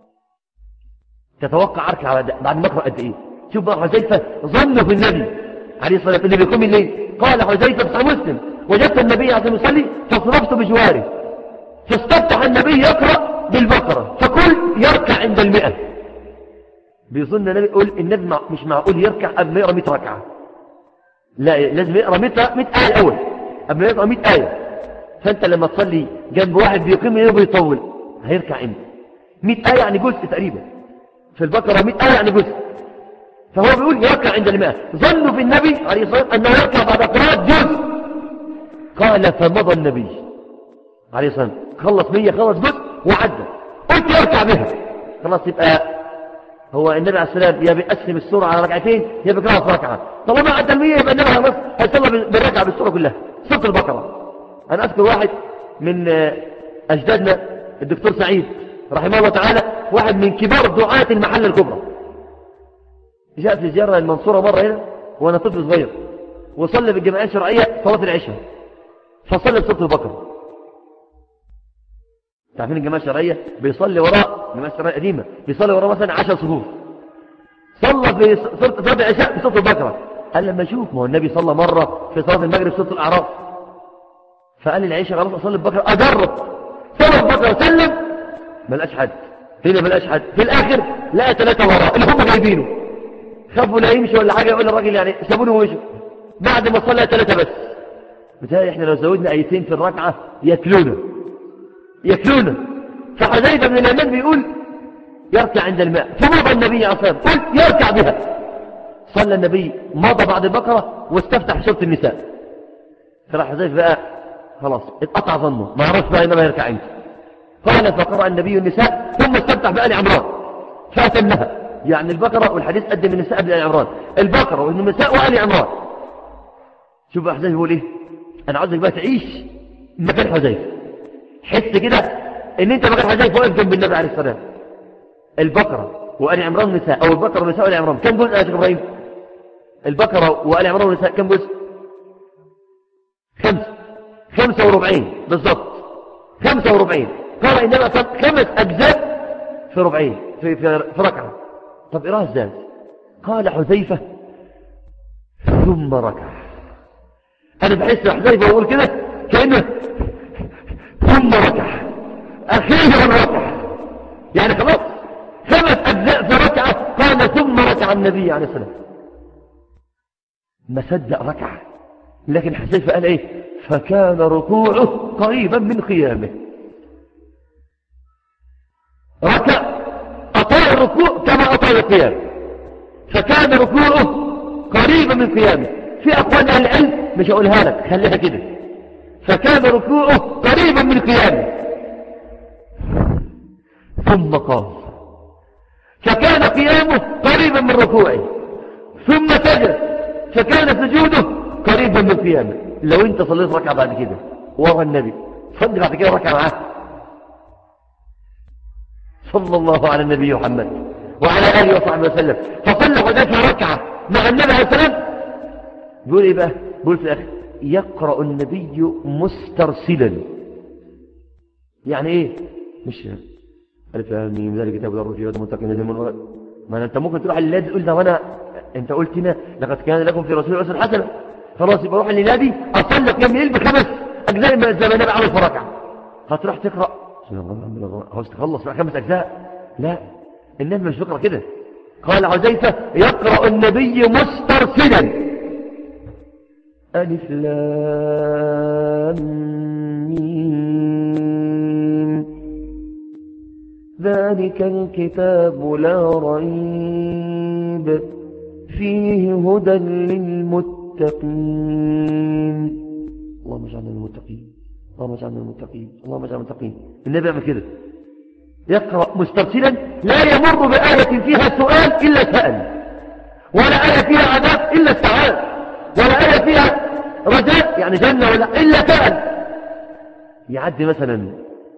[SPEAKER 1] تتوقع اركع بعد ما اقرا قد ايه؟ شوف بقى حذيفه ظنه في النبي عليه الصلاه والسلام اللي بيقوم الليل. قال حذيفه في مسلم وجدت النبي عليه الصلاه والسلام فصرفت بجواره فاستفتح النبي يقرا بالبقره فقل يركع عند المئة. بيظن النبي يقول النبي مش معقول يركع قبل ما يقرا مئة ركعه، لا لازم يقرا مئة مئة ايه اول قبل ما يقرا مئة ايه. فانت لما تصلي جنب واحد بيقيم الليل وبيطول هيركع امتى؟ مئة ايه يعني جزء تقريبا، في البقره مئة ايه يعني جزء. فهو بيقول يركع عند المئة. ظنوا في النبي عليه الصلاة والسلام أنه يركع بعد قراءة جزء. قال فمضى النبي عليه الصلاة والسلام خلص مية خلص جزء وعدى، قلت يركع بها خلاص. يبقى هو النبي عليه السلام يا بيقسم السورة على ركعتين يا بيقرأها في ركعة. طالما عدى المية يبقى النبي خلاص هيصلى بالركعة بالسورة كلها سورة البقرة. أنا أذكر واحد من أجدادنا الدكتور سعيد رحمه الله تعالى، واحد من كبار دعاة المحلة الكبرى، جاء في زيارة المنصورة مرة هنا وأنا طفل صغير، وصلى بالجماعية الشرعية صلاة العشاء، فصلى بسورة البقرة. تعرفين الجماعة الشرعية بيصلي وراء الجماعة الشرعية القديمة بيصلي وراء مثلا عشر صفوف، صلى في صلاة العشاء بسورة البقرة. قال لما اشوف، ما هو النبي صلى مرة في صلاة المغرب سورة الأعراف، فقال العشاء خلاص أصلي البقرة أجرب. صلى البقرة وسلم ما لقاش حد، هنا ما لقاش حد، في الآخر لقى ثلاثة وراء اللي هم جايبينه، خافوا لا يمشي ولا حاجة، يقول الراجل يعني سابونه ومشوا بعد ما صلى ثلاثة بس. بتاعي احنا لو زودنا آيتين في الركعة ياكلونا ياكلونا. فحذيفة بن اليمان بيقول يركع عند الماء، فمضى النبي عليه الصلاة والسلام قلت يركع بها. صلى النبي مضى بعد البقرة واستفتح سورة النساء. فراح حذيفة بقى خلاص اتقطع ظنه، ما عرفش بقى انما يركع عنده. قال فقرأ النبي النساء ثم استفتح بآل عمران فأتمها، يعني البقرة والحديث قدم النساء قبل آل عمران، البقرة والنساء وآل عمران. شوف بقى حذيفة يقول ايه، انا عاوزك بقى تعيش مكان حذيفة، حس كده ان انت مكان حذيفة واقف جنب النبي عليه الصلاة والسلام. البقرة وآل عمران والنساء، او البقرة والنساء وآل عمران كم جزء يا شيخ ابراهيم؟ البقرة وآل عمران والنساء كم جزء؟ خمسة خمسة وربعين بالضبط، خمسة وربعين. قال إنما خمس أجزاء في ربعين في, في, في ركعة. طب إراه ازاي؟ قال حذيفة ثم ركع. أنا بحس حذيفة وأقول كده كأنه ثم ركع، أخيرا ركع، يعني خلاص خمس أجزاء في ركعة. قال ثم ركع النبي عليه الصلاة والسلام، ما صدق ركع. لكن حذيفة قال إيه؟ فكان ركوعه قريبا من قيامه. ركع أطال الركوع كما أطال القيام، فكان ركوعه قريبا من قيامه. في أقوال أهل العلم مش هقولها لك خليها كده، فكان ركوعه قريبا من قيامه ثم قام، فكان قيامه قريبا من ركوعه ثم سجد، فكان سجوده قريبا من قيامه. لو انت صليت ركعة بعد كده ورا النبي، صلي بعد كده ركعة معاه. صلى الله على النبي محمد وعلى آله وصحبه وسلم. فصلى حذيفة ركعة مع النبي عليه السلام. بيقول ايه بقى؟ بيقول في الآخر يقرأ النبي مسترسلا. يعني ايه؟ مش ألف من ذلك كتاب الله في هدى المتقين. ما انت ممكن تروح للنادي تقول ده وانا انت قلت لنا لقد كان لكم في رسول الله أسوة حسنة، خلاص يبقى روح للنادي اصلي قيام الليل بخمس اجزاء زي ما النبي عمل في ركعة. هتروح تقرأ عاوز تخلص بقى خمس أجزاء؟ لا، النبي مش بيقرأ كده. قال حذيفة يقرأ النبي مسترسلا. ألف لام ميم ذلك الكتاب لا ريب فيه هدى للمتقين. اللهم اجعلنا من المتقين، اللهم اجعلنا من المتقين، اللهم اجعلنا من المتقين. النبي يعمل كده، يقرأ مسترسلا، لا يمر بآية فيها سؤال إلا سأل، ولا آية فيها عذاب إلا استعاذ، ولا آية فيها رجاء يعني جنة ولا إلا سأل. يعدي مثلا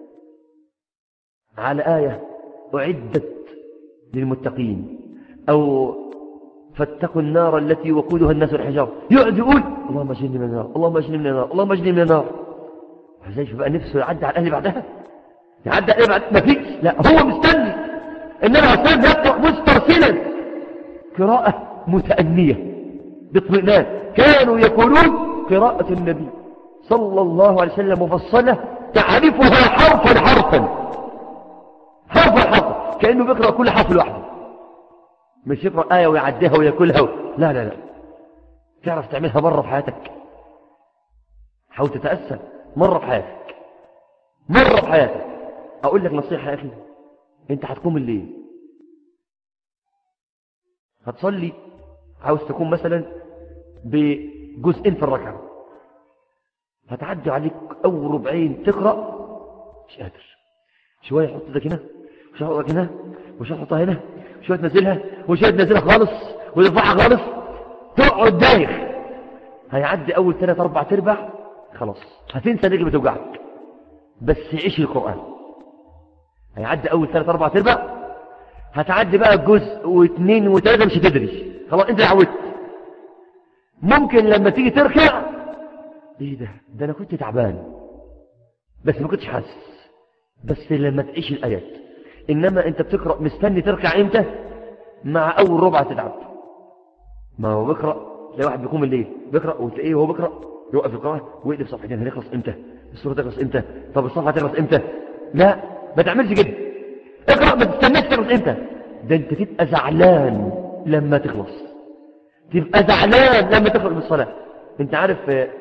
[SPEAKER 1] على آية أعدت للمتقين أو فاتقوا النار التي وقودها الناس والحجار، يقعد يقول اللهم اجنبني من النار، اللهم اجنبني من النار، اللهم اجنبني من النار. حذيفة بقى نفسه يعدي على الأهل بعدها، يعدي على بعد ما فيش، لا هو مستني. إنما عصام يقرأ مسترسلا، قراءة متأنية باطمئنان. كانوا يقولون قراءة النبي صلى الله عليه وسلم مفصلة تعرفها حرفا حرفا حرفا حرفا، كأنه بيقرأ كل حرف لوحده، مش يقرأ آية ويعديها ويأكلها و... لا لا لا، تعرف تعملها مرة في حياتك. حاول تتأسى مرة في حياتك، مرة في حياتك. أقول لك نصيحة يا أخي، أنت هتقوم الليل هتصلي عاوز تكون مثلا بجزئين في الركعة، هتعدي عليك أول ربعين تقرأ مش قادر، شوية حط ايدك هنا وشوية حط هنا وشوية حطها هنا وشوية تنزلها وشوية تنزلها خالص وترفعها خالص، تقعد دايخ. هيعدي أول ثلاث أربع تربع خلاص هتنسى رجل بتوجعك، بس عيش القرآن. هيعدي أول ثلاث أربع تربع، هتعدي بقى جزء واثنين وثلاثة مش هتدري، خلاص انت عودت. ممكن لما تيجي تركع ايه ده ده انا كنت تعبان بس ما كنتش حاسس، بس لما تعيش الآيات. إنما أنت بتقرأ مستني تركع إمتى؟ مع أول ربع تتعب. ما هو بيقرأ تلاقي واحد بيقوم الليل بيقرأ وتلاقيه وهو بيقرأ يوقف القراءة ويقلب صفحتين، هنخلص إمتى؟ السورة تخلص إمتى؟ طب الصفحة تخلص إمتى؟ لا ما تعملش كده، اقرأ ما تستناش تخلص إمتى. ده أنت تبقى زعلان لما تخلص، تبقى زعلان لما تخلص بالصلاة. أنت عارف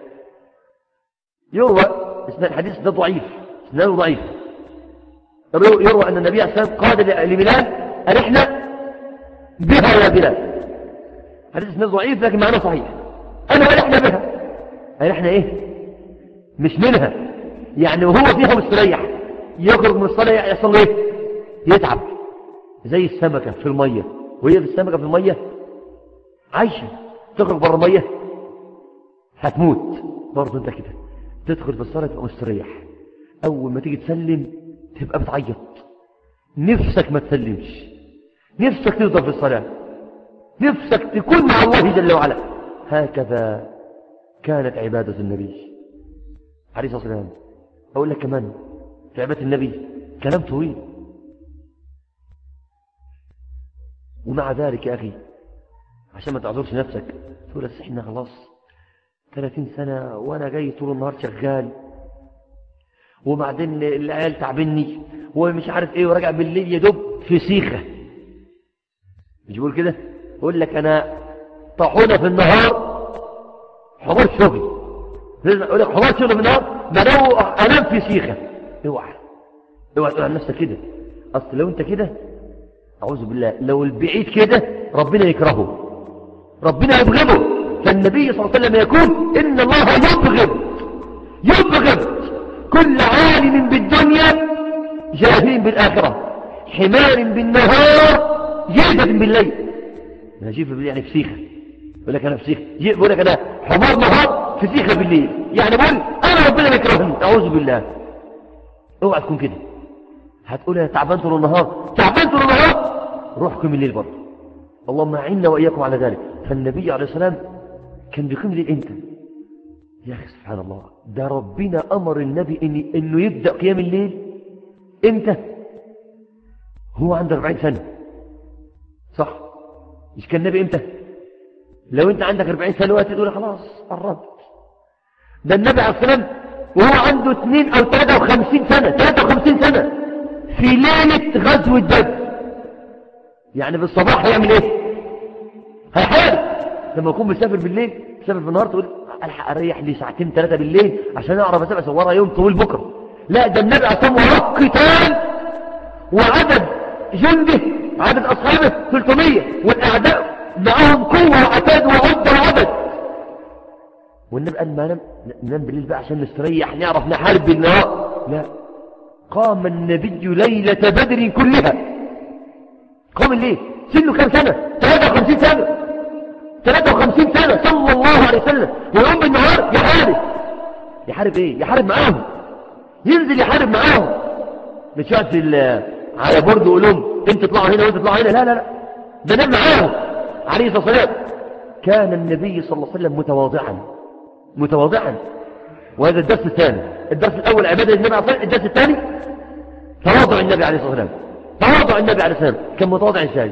[SPEAKER 1] يروى اسمه الحديث ده ضعيف، اسناده ضعيف، يروى أن النبي عليه الصلاة والسلام قال لبلال أرحنا بها يا بلال. حديث اسناده ضعيف لكن معناه صحيح. أنا أرحنا بها، أرحنا إيه؟ مش منها، يعني وهو فيها مستريح يخرج من الصلاة يحصل إيه؟ يتعب زي السمكة في المية، وهي في السمكة في المية عايشة، تخرج بره المية هتموت. برضه أنت كده تدخل في الصلاة تبقى مستريح، أول ما تيجي تسلم تبقى بتعيط، نفسك ما تسلمش، نفسك تفضل في الصلاة، نفسك تكون مع الله جل وعلا. هكذا كانت عبادة النبي عليه الصلاة والسلام. أقول لك كمان في عبادة النبي كلام طويل، ومع ذلك يا أخي عشان ما تعذرش نفسك تقول بس احنا خلاص ثلاثين سنة وأنا جاي طول النهار شغال، وبعدين العيال تعبني ومش عارف ايه، وراجع بالليل يدب في سيخة. مش بقول كده؟ يقول لك انا طاحونة في النهار حمار شغل، يقول لك حمار شغل في النهار بنو انام في سيخة. اوعى اوعى تقول عن نفسك كده، اصل لو انت كده اعوذ بالله، لو البعيد كده ربنا يكرهه، ربنا يبغضه. فالنبي صلى الله عليه وسلم يقول ان الله يبغض يبغض كل عالم بالدنيا جاهل بالآخرة، حمار بالنهار جاهل بالليل. أنا جيب بالليل يعني فسيخة، يقول لك أنا فسيخة، يقول لك أنا حمار نهار فسيخة بالليل، يعني بقول أنا ربنا يكرهني. أعوذ بالله، اوعى تكون كده. هتقول يا تعبان طول النهار، تعبان طول النهار روح قم الليل برضه، اللهم أعنا وإياكم على ذلك. فالنبي عليه السلام كان بيقيم الليل امتى؟ يا أخي سبحان الله، ده ربنا أمر النبي إن إنه يبدأ قيام الليل إمتى؟ هو عنده أربعين سنة، صح؟ مش كان النبي إمتى؟ لو أنت عندك أربعين سنة وقت تقول خلاص قربت. ده النبي عليه السلام وهو عنده اثنين أو ثلاثة وخمسين سنة، ثلاثة وخمسين سنة في ليلة غزوة بدر، يعني بالصباح هيعمل إيه؟ هيحارب. لما يكون مسافر بالليل مسافر بالنهار تقول الحق اريح لي ساعتين ثلاثه بالليل عشان اعرف اسافر اصورها يوم طويل بكره. لا، ده النبي عليه الصلاه والسلام قتال وعدد جنده عدد اصحابه ثلاثمية والاعداء معهم قوه وعتاد وعده وعدد، والنبي قال ما نام ننام بالليل بقى عشان نستريح نعرف نحارب بالنهار. لا، قام النبي ليله بدر كلها، قام الليل. سنه كام سنه؟ ثلاثة وخمسين سنه، ثلاثة وخمسين سنة صلى الله عليه وسلم، ويوم بالنهار يحارب. يحارب ايه؟ يحارب معاهم، ينزل يحارب معاهم، مش يقعد على برد ويقول لهم انت تطلعوا هنا وانت تطلعوا هنا. لا لا لا، ده نام معاهم عليه الصلاة والسلام. كان النبي صلى الله عليه وسلم متواضعا متواضعا. وهذا الدرس الثاني. الدرس الأول عبادة النبي عليه الصلاة والسلام، الدرس الثاني تواضع النبي عليه الصلاة والسلام. تواضع النبي عليه الصلاة والسلام كان متواضع ازاي؟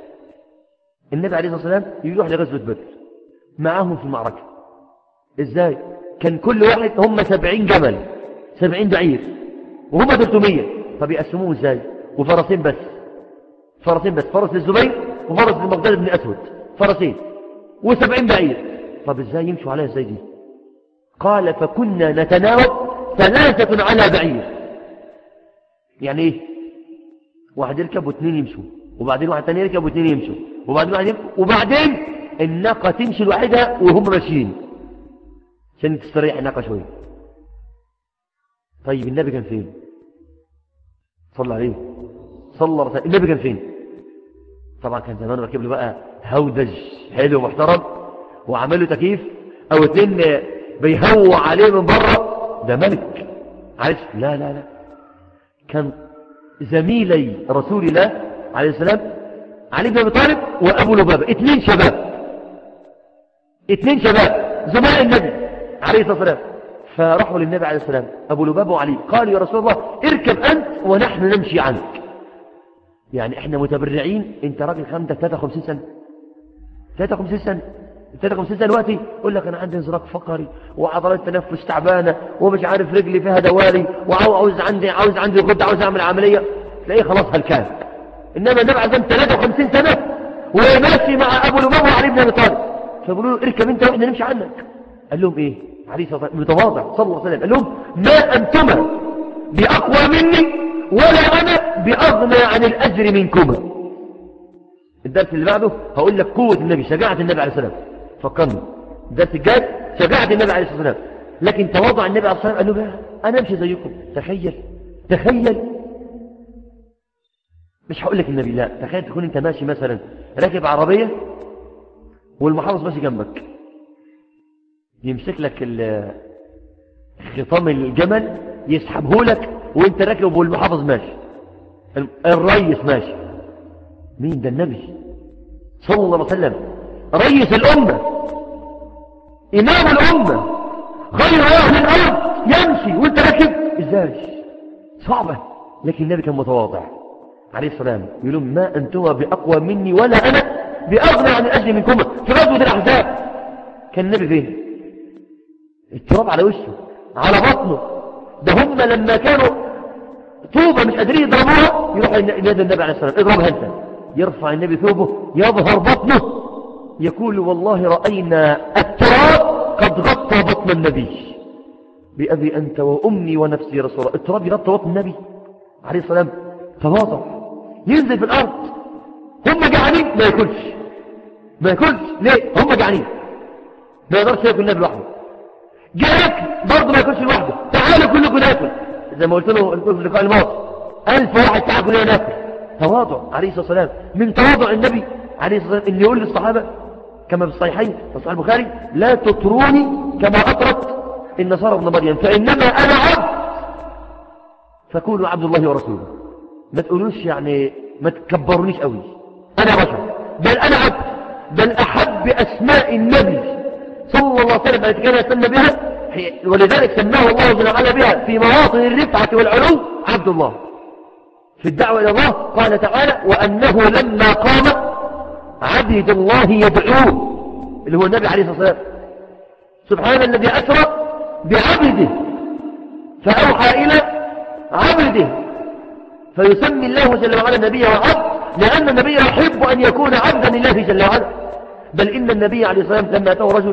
[SPEAKER 1] النبي عليه الصلاة والسلام يروح لغزوة بدر معاهم في المعركة. ازاي؟ كان كل واحد هم سبعين جمل، سبعين بعير، وهم ثلاثمية. طب يقسموه ازاي؟ وفرسين بس، فرسين بس، فرس للزبير وفرس للمقداد بن أسود، فرسين وسبعين بعير. طب ازاي يمشوا عليها ازاي دي؟ قال فكنا نتناوب ثلاثة على بعير. يعني ايه؟ واحد يركب واثنين يمشوا، وبعدين واحد ثاني يركب واثنين يمشوا، وبعدين وبعدين الناقة تمشي لوحدها وهم ماشيين عشان تستريح الناقة شوية. طيب النبي كان فين؟ صلى عليه صلى الله عليه وسلم. النبي كان فين؟ طبعا كان زمان ركب له بقى هودج حلو محترم وعمل له تكييف او اتنين بيهوى عليه من بره، ده ملك عايز. لا لا لا، كان زميلي رسول الله عليه السلام علي بن ابي طالب وابو لبابه، اتنين شباب اتنين شباب زملاء النبي عليه الصلاه والسلام. فراحوا للنبي عليه السلام ابو لبابه وعلي، قالوا يا رسول الله اركب انت ونحن نمشي عنك، يعني احنا متبرعين، انت راجل عندك ثلاثة وخمسين سنه ثلاثة وخمسين سنه ثلاثة وخمسين سنه دلوقتي يقول لك انا عندي انزلاق فقري وعضلات تنفس تعبانه ومش عارف رجلي فيها دوالي وعاوز عندي عاوز عندي غده عاوز اعمل عمليه، تلاقيه خلاص هلكان. انما النبي عليه السلام ثلاثة وخمسين سنه وماشي مع ابو لبابه وعلي بن ابي طالب، فبيقولوا له اركب انت واحنا نمشي عنك. قال لهم ايه عليه الصلاه والسلام متواضع صلى الله عليه وسلم، قال لهم ما انتما باقوى مني ولا انا باغنى عن الاجر منكما. الدرس اللي بعده هقول لك قوه النبي، شجاعه النبي عليه السلام. فكرني الدرس الجاي شجاعه النبي عليه الصلاه والسلام، لكن تواضع النبي عليه الصلاه والسلام. قال له انا امشي زيكم. تخيل تخيل مش هقول لك النبي، لا تخيل تكون انت ماشي مثلا راكب عربيه والمحافظ ماشي جنبك، يمسك لك خطام الجمل يسحبه لك وانت راكب والمحافظ ماشي، الريس ماشي. مين ده؟ النبي صلى الله عليه وسلم، ريس الأمة، إمام الأمة، خير أهل الأرض، يمشي وانت راكب ازاي؟ صعبة. لكن النبي كان متواضع عليه السلام، يقولون ما أنتما بأقوى مني ولا أنا بأغنى عن الأجر منكما. في غزوة الأحزاب كان النبي فين؟ التراب على وشه على بطنه، ده هم لما كانوا طوبة مش قادرين يضربوها يروح ينادي النبي عليه السلام اضربها انت، يرفع النبي ثوبه يظهر بطنه، يقول والله رأينا التراب قد غطى بطن النبي بأبي أنت وأمي ونفسي رسول الله. التراب يغطى بطن النبي عليه السلام، تواضع، ينزل في الأرض. هم جعانين ما ياكلش ما ياكلش ليه؟ هم جعانين ما يقدرش ياكل النبي لوحده، جاك برضه ما ياكلش لوحده، تعالوا كلكم ناكل زي ما قلت له في اللقاء الماضي، ألف واحد تعالوا كلنا ناكل. تواضع عليه الصلاة والسلام. من تواضع النبي عليه الصلاة والسلام إن يقول للصحابة كما في الصحيحين في صحيح البخاري لا تطروني كما أطرت النصارى ابن مريم فإنما أنا عبد فكونوا عبد الله ورسوله. ما تقولوش يعني ما تكبرونيش قوي، أنا بشر، بل أنا عبد، بل أحب أسماء النبي صلى الله عليه وسلم التي كان يسمى بها، ولذلك سماه الله جل وعلا بها في مواطن الرفعة والعلو عبد الله. في الدعوة إلى الله قال تعالى وأنه لما قام عبد الله يدعوه، اللي هو النبي عليه الصلاة والسلام، سبحان الذي أسرى بعبده فأوحى إلى عبده، فيسمي الله جل وعلا نبيه عبد لأن النبي يحب أن يكون عبدا لله جل وعلا. بل إن النبي عليه الصلاة والسلام لما أتاه رجل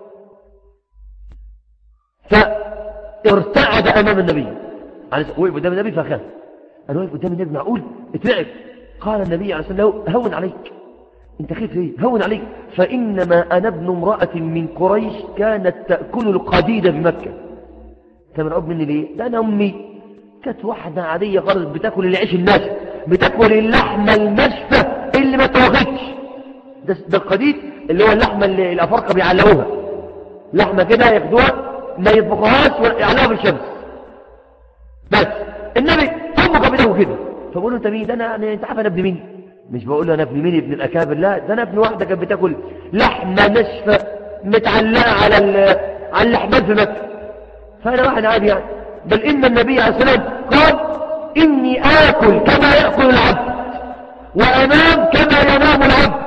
[SPEAKER 1] فارتعد أمام النبي، وقف قدام النبي فخاف، أنا واقف قدام النبي معقول اترعب. قال النبي عليه الصلاة والسلام هون عليك، انت خايف ليه؟ هون عليك، فإنما أنا ابن امرأة من قريش كانت تأكل القديد بمكة. انت مرعوب مني ليه؟ ده أنا أمي كانت واحدة عادية خالص بتاكل العيش الناشف، بتاكل اللحمة الناشفة اللي ما توغتش. ده, ده القديد اللي هو اللحمة اللي الأفارقة بيعلقوها، لحمة كده ياخدوها ما يطبخوهاش ويعلقوها بالشمس بس. النبي أمه كانت بتاكل كده، فبقول له انت مين؟ ده انا يعني انت عارف انا ابن مين؟ مش بقول له انا ابن مين ابن الاكابر، لا ده انا ابن واحده كانت بتاكل لحمه ناشفه متعلقه على على اللحمان في مكه، فانا واحد عادي يعني. بل ان النبي عليه الصلاه والسلام قال اني اكل كما ياكل العبد وانام كما ينام العبد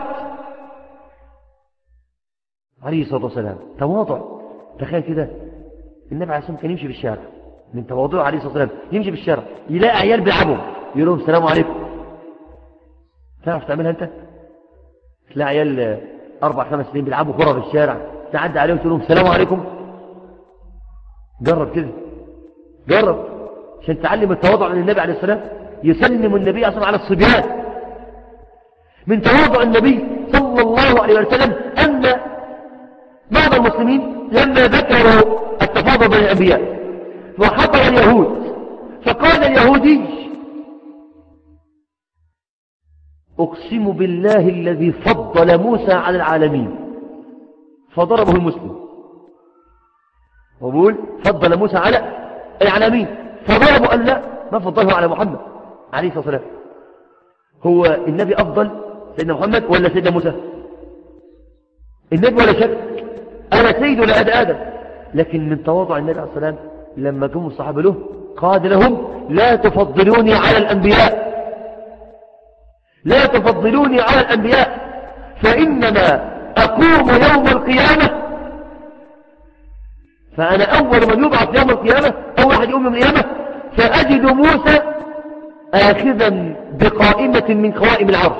[SPEAKER 1] عليه الصلاه والسلام. تواضع. تخيل كده النبي عليه الصلاه والسلام كان يمشي في الشارع من تواضعه عليه الصلاه والسلام، يمشي في الشارع يلاقي عيال بيلعبوا يقول لهم السلام عليكم. تعرف تعملها انت؟ تلاقي عيال اربع خمس سنين بيلعبوا كره في الشارع، تعدي عليهم تقول لهم السلام عليكم. جرب كده، جرب عشان تعلم التواضع من النبي عليه السلام. يسلم النبي اصلا على الصبيان. من تواضع النبي صلى الله عليه وسلم أن بعض المسلمين لما ذكروا التفاضل بين الأنبياء وحضر اليهود، فقال اليهودي: أقسم بالله الذي فضل موسى على العالمين، فضربه المسلم. وقول فضل موسى على العالمين، فضربه قال لا، ما فضله على محمد عليه الصلاة والسلام. هو النبي أفضل سيدنا محمد ولا سيدنا موسى؟ النبي ولا شك، أنا سيد ولا أدى آدم. لكن من تواضع النبي عليه الصلاة والسلام لما جم الصحابة له قال لهم: لا تفضلوني على الأنبياء، لا تفضلوني على الأنبياء، فإنما أقوم يوم القيامة، فأنا أول من يبعث يوم القيامة، أول واحد يقوم يوم القيامة، فأجد موسى آخذا بقائمة من قوائم العرش.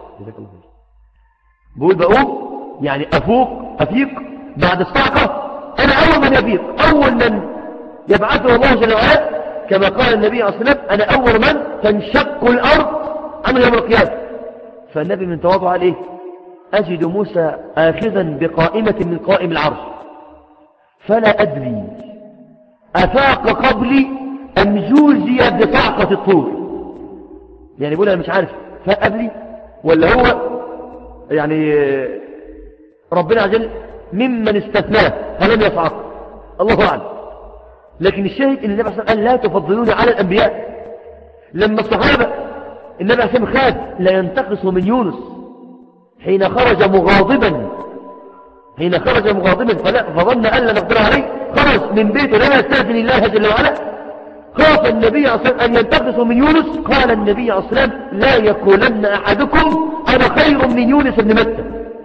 [SPEAKER 1] بقول بقوم يعني أفوق أفيق بعد الصعقة، أنا أول من يفيق، أول من يبعثه الله جل وعلا، كما قال النبي عليه الصلاة والسلام: أنا أول من تنشق الأرض عنه يوم القيامة. فالنبي من تواضع عليه: أجد موسى آخذا بقائمة من قائم العرش، فلا أدري أفاق قبلي أم جوزي بصعقة الطور. يعني بقول أنا مش عارف فاق قبلي ولا هو يعني ربنا عز وجل ممن استثناه فلم يصعق، الله أعلم. لكن الشاهد ان النبي صلى الله عليه وسلم قال: لا تفضلوني على الأنبياء. لما الصحابة النبي عليه الصلاة والسلام خاف لا ينتقص من يونس حين خرج مغاضبا، حين خرج مغاضبا فظن أن لا نقدر عليه، خرج من بيته لما يستأذن الله جل وعلا، خاف النبي عليه الصلاة والسلام أن ينتقص من يونس. قال النبي عليه الصلاة والسلام: لا يقولن أحدكم أنا خير من يونس بن متى.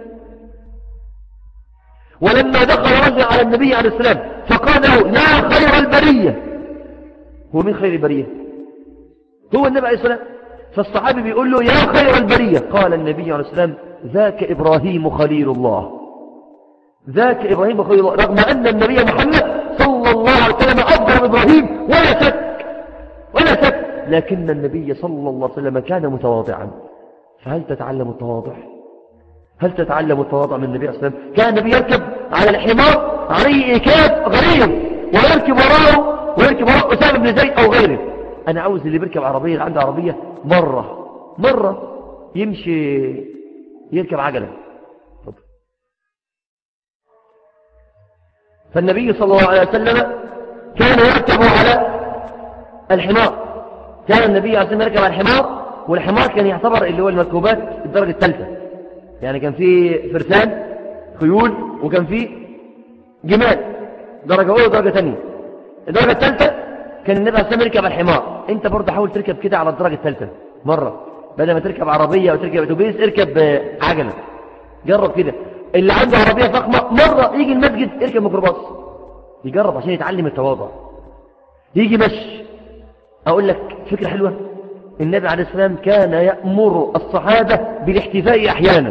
[SPEAKER 1] ولما دخل رجل على النبي عليه السلام فقال له: لا خير البرية. هو من خير البرية؟ هو النبي عليه السلام. فالصحابي بيقول له: يا خير البرية. قال النبي عليه السلام: ذاك إبراهيم خليل الله، ذاك إبراهيم خليل الله، رغم أن النبي محمد صلى الله عليه وسلم أفضل من إبراهيم ولا شك ولا شك، لكن النبي صلى الله عليه وسلم كان متواضعا. فهل تتعلم التواضع؟ هل تتعلم التواضع من النبي عليه الصلاة والسلام؟ كان النبي يركب على الحمار عليه إكاب غريب ويركب وراءه ويركب وراءه أسامة بن زيد أو غيره. أنا عاوز اللي بيركب عربية عنده عربية مرة مرة يمشي يركب عجلة. فالنبي صلى الله عليه وسلم كان يركب على الحمار، كان النبي عليه الصلاة والسلام يركب على الحمار، والحمار كان يعتبر اللي هو المركوبات الدرجة الثالثة، يعني كان في فرسان خيول وكان في جمال درجة أولى ودرجة ثانية. الدرجة الثالثة كان النبي عليه الصلاة والسلام يركب على الحمار. انت برضه حاول تركب كده على الدرجة الثالثة مرة، بدل ما تركب عربية أو تركب أتوبيس اركب عجلة، جرب كده. اللي عنده عربية فخمة مرة يجي المسجد يركب ميكروباص، يجرب عشان يتعلم التواضع. يجي مشي. أقول لك فكرة حلوة، النبي عليه السلام كان يأمر الصحابة بالاحتفاء أحيانا،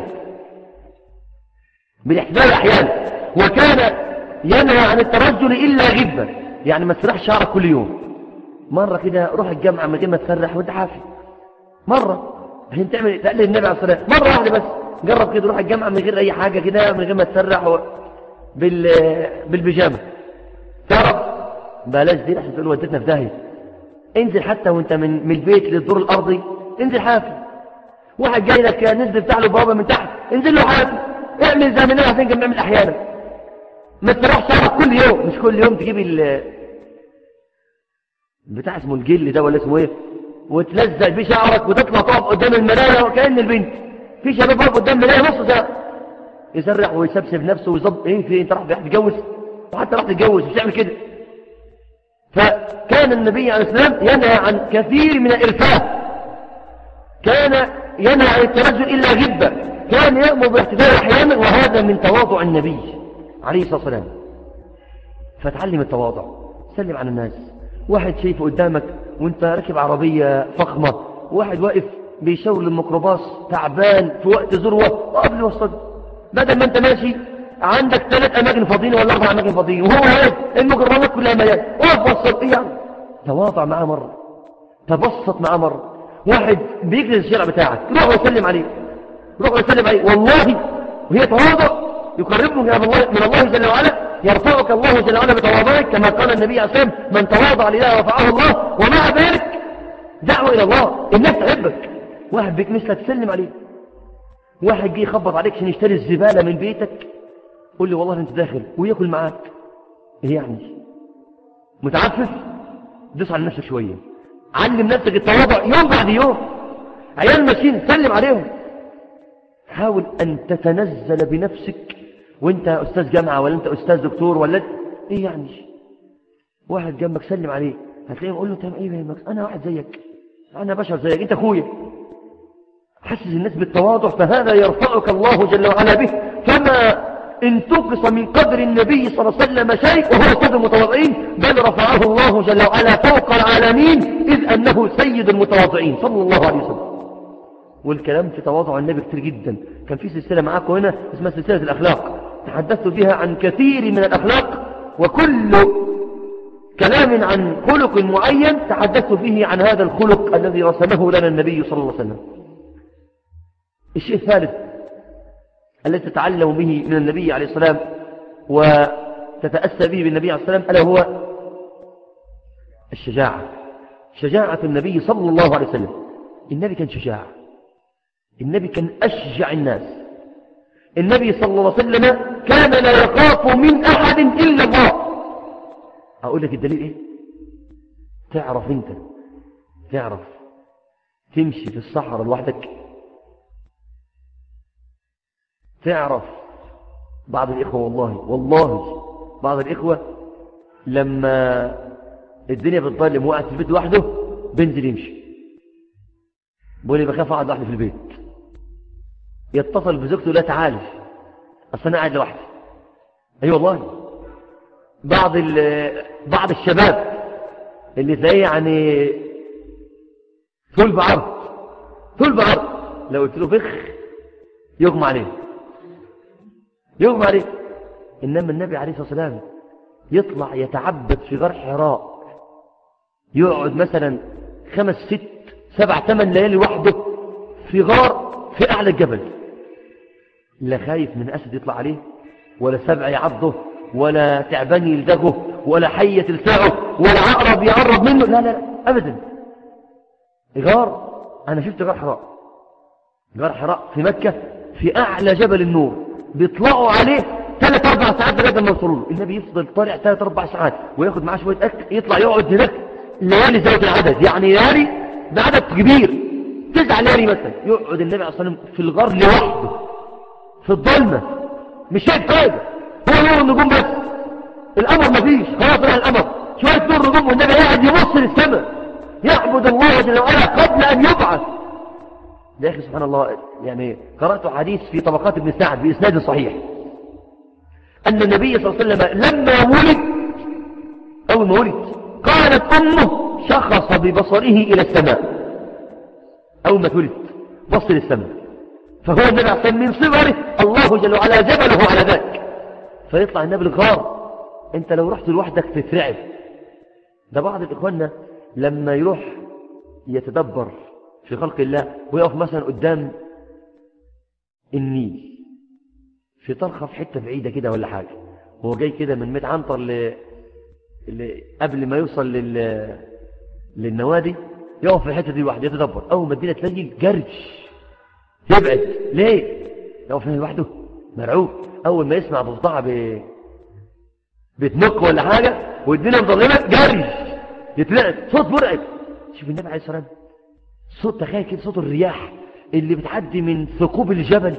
[SPEAKER 1] بالاحتفاء أحيانا، وكان ينهى عن الترجل إلا غبة، يعني ما تسرحش شعرك كل يوم. مرة كده روح الجامعة من غير ما تسرح وانت حافي، مرة عشان تعمل تقلل النبي عليه الصلاة والسلام، مرة واحدة بس جرب كده روح الجامعة من غير أي حاجة كده، من غير ما تسرح و... بال... بالبيجامة. تعرف بلاش دي عشان تقول ودتنا في داهية. انزل حتى وانت من, من البيت للدور الأرضي انزل حافي. واحد جاي لك نزل بتاع له بابا من تحت انزل له حافي. اعمل زي ما الناس عشان بنعمل أحيانا. ما تسرحش شعرك كل يوم، مش كل يوم تجيب ال بتاع اسمه الجل ده ولا اسمه ايه وتلزق بيه شعرك وتطلع تقف قدام المرايه وكأن البنت. في شباب واقف قدام المرايه نص ساعه يسرح ويسبسب نفسه ويظبط ايه في انت راح تتجوز وحتى راح تتجوز مش تعمل كده. فكان النبي عليه السلام ينهى عن كثير من الإرفاق، كان ينهى عن الترجل إلا غبة، كان يأمر بالاحتفال أحيانا، وهذا من تواضع النبي عليه الصلاة والسلام. فتعلم التواضع، سلم على الناس. واحد شايفه قدامك وانت راكب عربية فخمة، واحد واقف بيشاور الميكروباص تعبان في وقت ذروة وقبل يوصل، بدل ما انت ماشي عندك ثلاث أماكن فاضيين ولا أربع أماكن فاضيين وهو واقف الميكروباصات كلها مليان، وقف وصل إيه يعني؟ تواضع معاه مرة، تبسط معاه مرة. واحد بيجري الشارع بتاعك تروح ويسلم عليه، روح وسلم عليه، والله وهي تواضع يقربك من الله من الله جل وعلا، يرفعك الله جل وعلا بتواضعك، كما قال النبي عليه الصلاة والسلام: من تواضع لله رفعه الله. ومع ذلك دعوة إلى الله، الناس تحبك. واحد بيك مثلك تسلم عليه، واحد جه يخبط عليك عشان يشتري الزبالة من بيتك، قول لي والله انت داخل وياكل معاك. ايه يعني؟ متعفف؟ دوس على نفسك شوية، علم نفسك التواضع يوم بعد يوم. عيال ماشيين سلم عليهم، حاول أن تتنزل بنفسك وانت أستاذ جامعة ولا انت أستاذ دكتور ولا انت ايه يعني. واحد جنبك سلم عليه، هتلاقيه قول له تمام ايه يهمك، انا واحد زيك، انا بشر زيك، انت اخويا. حسس الناس بالتواضع، فهذا يرفعك الله جل وعلا به. فما ان تقص من قدر النبي صلى الله عليه وسلم شيء وهو قدر المتواضعين، بل رفعه الله جل وعلا فوق العالمين، إذ أنه سيد المتواضعين صلى الله عليه وسلم. والكلام في تواضع النبي كتير جدا. كان في سلسلة معاكم هنا اسمها سلسلة الأخلاق، تحدثت بها عن كثير من الأخلاق، وكل كلام عن خلق معين تحدثت فيه عن هذا الخلق الذي رسمه لنا النبي صلى الله عليه وسلم. الشيء الثالث الذي تتعلم به من النبي عليه السلام وتتأسى به بالنبي عليه السلام ألا هو الشجاعة. شجاعة النبي صلى الله عليه وسلم. النبي كان شجاع، النبي كان أشجع الناس. النبي صلى الله عليه وسلم كان لا يخاف من أحد إلا الله. أقول لك الدليل إيه؟ تعرف أنت تعرف تمشي في الصحراء لوحدك؟ تعرف بعض الإخوة والله والله بعض الإخوة لما الدنيا بتظلم وقعت في البيت لوحده بنزل يمشي، بقول لي بخاف أقعد لوحدي في البيت. يتصل بزوجته: لا تعالي أصل أنا قاعد لوحدي. أي أيوة والله. بعض بعض الشباب اللي تلاقيه يعني طول بعرض طول بعرض، لو قلت له فخ يغمى عليه يغمى عليه. إنما النبي عليه الصلاة والسلام يطلع يتعبد في غار حراء، يقعد مثلا خمس ست سبع ثمان ليالي وحده في غار في أعلى الجبل، لا خايف من أسد يطلع عليه، ولا سبع يعضه، ولا تعبان يلدغه، ولا حية تلسعه، ولا عقرب يقرب منه. لا لا لا أبدا. غار، أنا شفت غار حراء غار حراء في مكة في أعلى جبل النور، بيطلعوا عليه ثلاث أربع ساعات لغاية ما يوصلوا له. النبي يفضل طالع ثلاث أربع ساعات وياخد معاه شوية أكل، يطلع يقعد هناك ليالي ذات العدد، يعني ليالي بعدد كبير، تسع ليالي مثلا يقعد النبي عليه الصلاة والسلام في الغار لوحده في الظلمة، مش شايف حاجة، هو نور النجوم بس، القمر مفيش، خلاص راح القمر، شوية نور نجوم، والنبي قاعد يبص للسماء يعبد الله جل وعلا قبل أن يبعث. يا أخي سبحان الله، يعني قرأت حديث في طبقات ابن سعد بإسناد صحيح أن النبي صلى الله عليه وسلم لما ولد، أول ما ولد قالت أمه شخص ببصره إلى السماء. أول ما تولد بص للسماء، فهو النبي عليه من صغره الله جل وعلا جبله على ذاك، فيطلع النبي الغار. أنت لو رحت لوحدك تترعب. ده بعض الإخواننا لما يروح يتدبر في خلق الله ويقف مثلا قدام النيل في طرخة في حتة بعيدة كده ولا حاجة، هو جاي كده من ميت عنطر ل... ل... قبل ما يوصل لل... للنوادي، يقف في الحتة دي لوحده يتدبر. أول ما الدنيا تليل جرش يبعد. ليه؟ يقف هنا لوحده مرعوب. أول ما يسمع ضفدعة ب... بتنق ولا حاجة والدنيا مظلمة جرش يتلعب، صوت مرعب. شوف النبي عليه الصلاة والسلام صوت، تخيل كده صوت الرياح اللي بتعدي من ثقوب الجبل،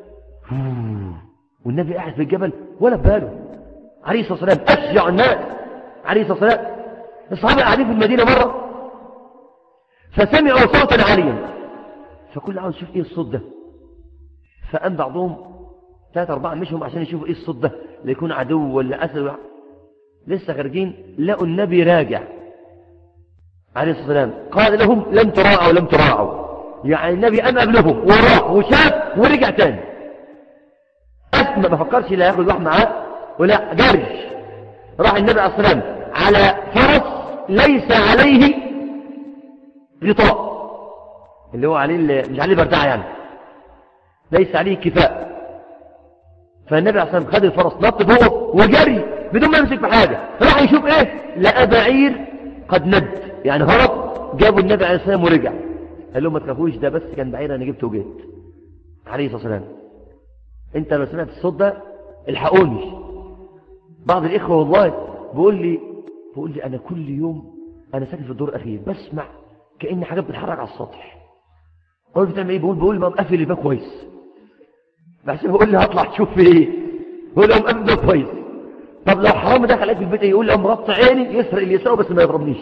[SPEAKER 1] والنبي قاعد في الجبل ولا باله عليه الصلاة والسلام، أشجع الناس عليه الصلاة والسلام. الصحابة قاعدين في المدينة مرة فسمعوا صوتا عاليا، فكل عاوز يشوف ايه الصوت ده، فقام بعضهم ثلاثة أربعة مشهم عشان يشوفوا ايه الصوت ده، ليكون عدو ولا أسد. لسه خارجين لقوا النبي راجع عليه الصلاة والسلام، قال لهم لم تراعوا لم تراعوا، يعني النبي قام قبلهم وراح وشاف ورجع تاني. أسمى ما فكرش لا ياخد واحد معاه ولا جرش، راح النبي عليه الصلاة والسلام على فرس ليس عليه غطاء، اللي هو عليه اللي مش عليه بردعة يعني، ليس عليه كفاء. فالنبي عليه الصلاة والسلام خد الفرس نط فوق وجري بدون ما يمسك في حاجة، راح يشوف ايه، لقى بعير قد ند، يعني هرب. جابوا النبي عليه الصلاة والسلام ورجع، قال لهم ما تخافوش، ده بس كان بعير انا جبته وجيت عليه الصلاة والسلام. انت لو سمعت الصوت ده الحقوني. بعض الاخوة والله بيقول لي بيقول لي انا كل يوم انا ساكن في الدور الاخير بسمع كأن حاجات بتتحرك على السطح. قلت بتعمل ايه؟ بقول بقول ما مقفل الباب كويس. بحسب بقول لي هطلع تشوف في ايه، بقول له مقفل الباب كويس. طب لو حرام دخل عليك في البيت يقول لي مربط عيني يسرق اللي يسرقه بس ما يضربنيش.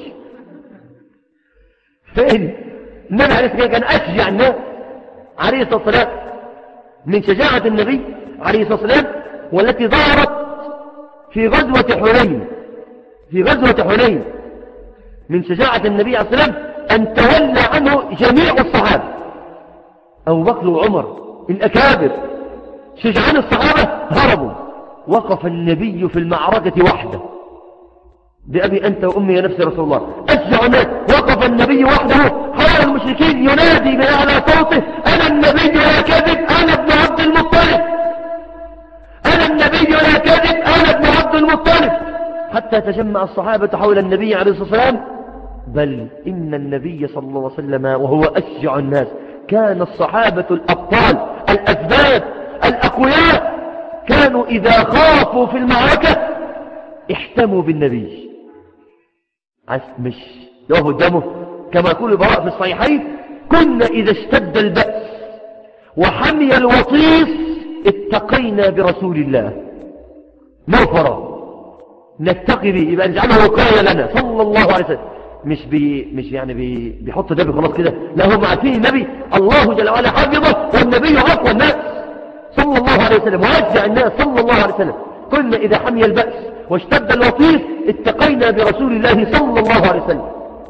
[SPEAKER 1] فين النبي عليه الصلاه والسلام كان اشجع الناس عليه الصلاه والسلام. من شجاعه النبي عليه الصلاه والسلام والتي ظهرت في غزوه حنين، في غزوه حنين من شجاعه النبي عليه الصلاه والسلام ان تولى عنه جميع الصحابه، ابو بكر وعمر الاكابر شجعان الصحابه هربوا. وقف النبي في المعركه وحده، بأبي أنت وأمي يا نفسي رسول الله، أشجع الناس. وقف النبي وحده حول المشركين ينادي بأعلى صوته أنا النبي لا كذب، أنا ابن عبد المطلب، أنا النبي لا كذب، أنا ابن عبد المطلب. حتى تجمع الصحابة حول النبي عليه الصلاة والسلام. بل إن النبي صلى الله عليه وسلم وهو أشجع الناس كان الصحابة الأبطال الأثبات الأقوياء كانوا إذا خافوا في المعركة احتموا بالنبي، مش يقف قدامه. كما يقول البراء في الصحيحين كنا إذا اشتد البأس وحمي الوطيس اتقينا برسول الله نوفر نتقي به، يبقى نجعله وقاية لنا صلى الله عليه وسلم. مش بي مش يعني بي بيحط النبي خلاص كده، لا، هم عارفين النبي الله جل وعلا حفظه، والنبي أقوى الناس صلى الله عليه وسلم وأشجع الناس صلى الله عليه وسلم. كنا إذا حمي البأس واشتد الوطيس اتقينا برسول الله صلى الله عليه وسلم.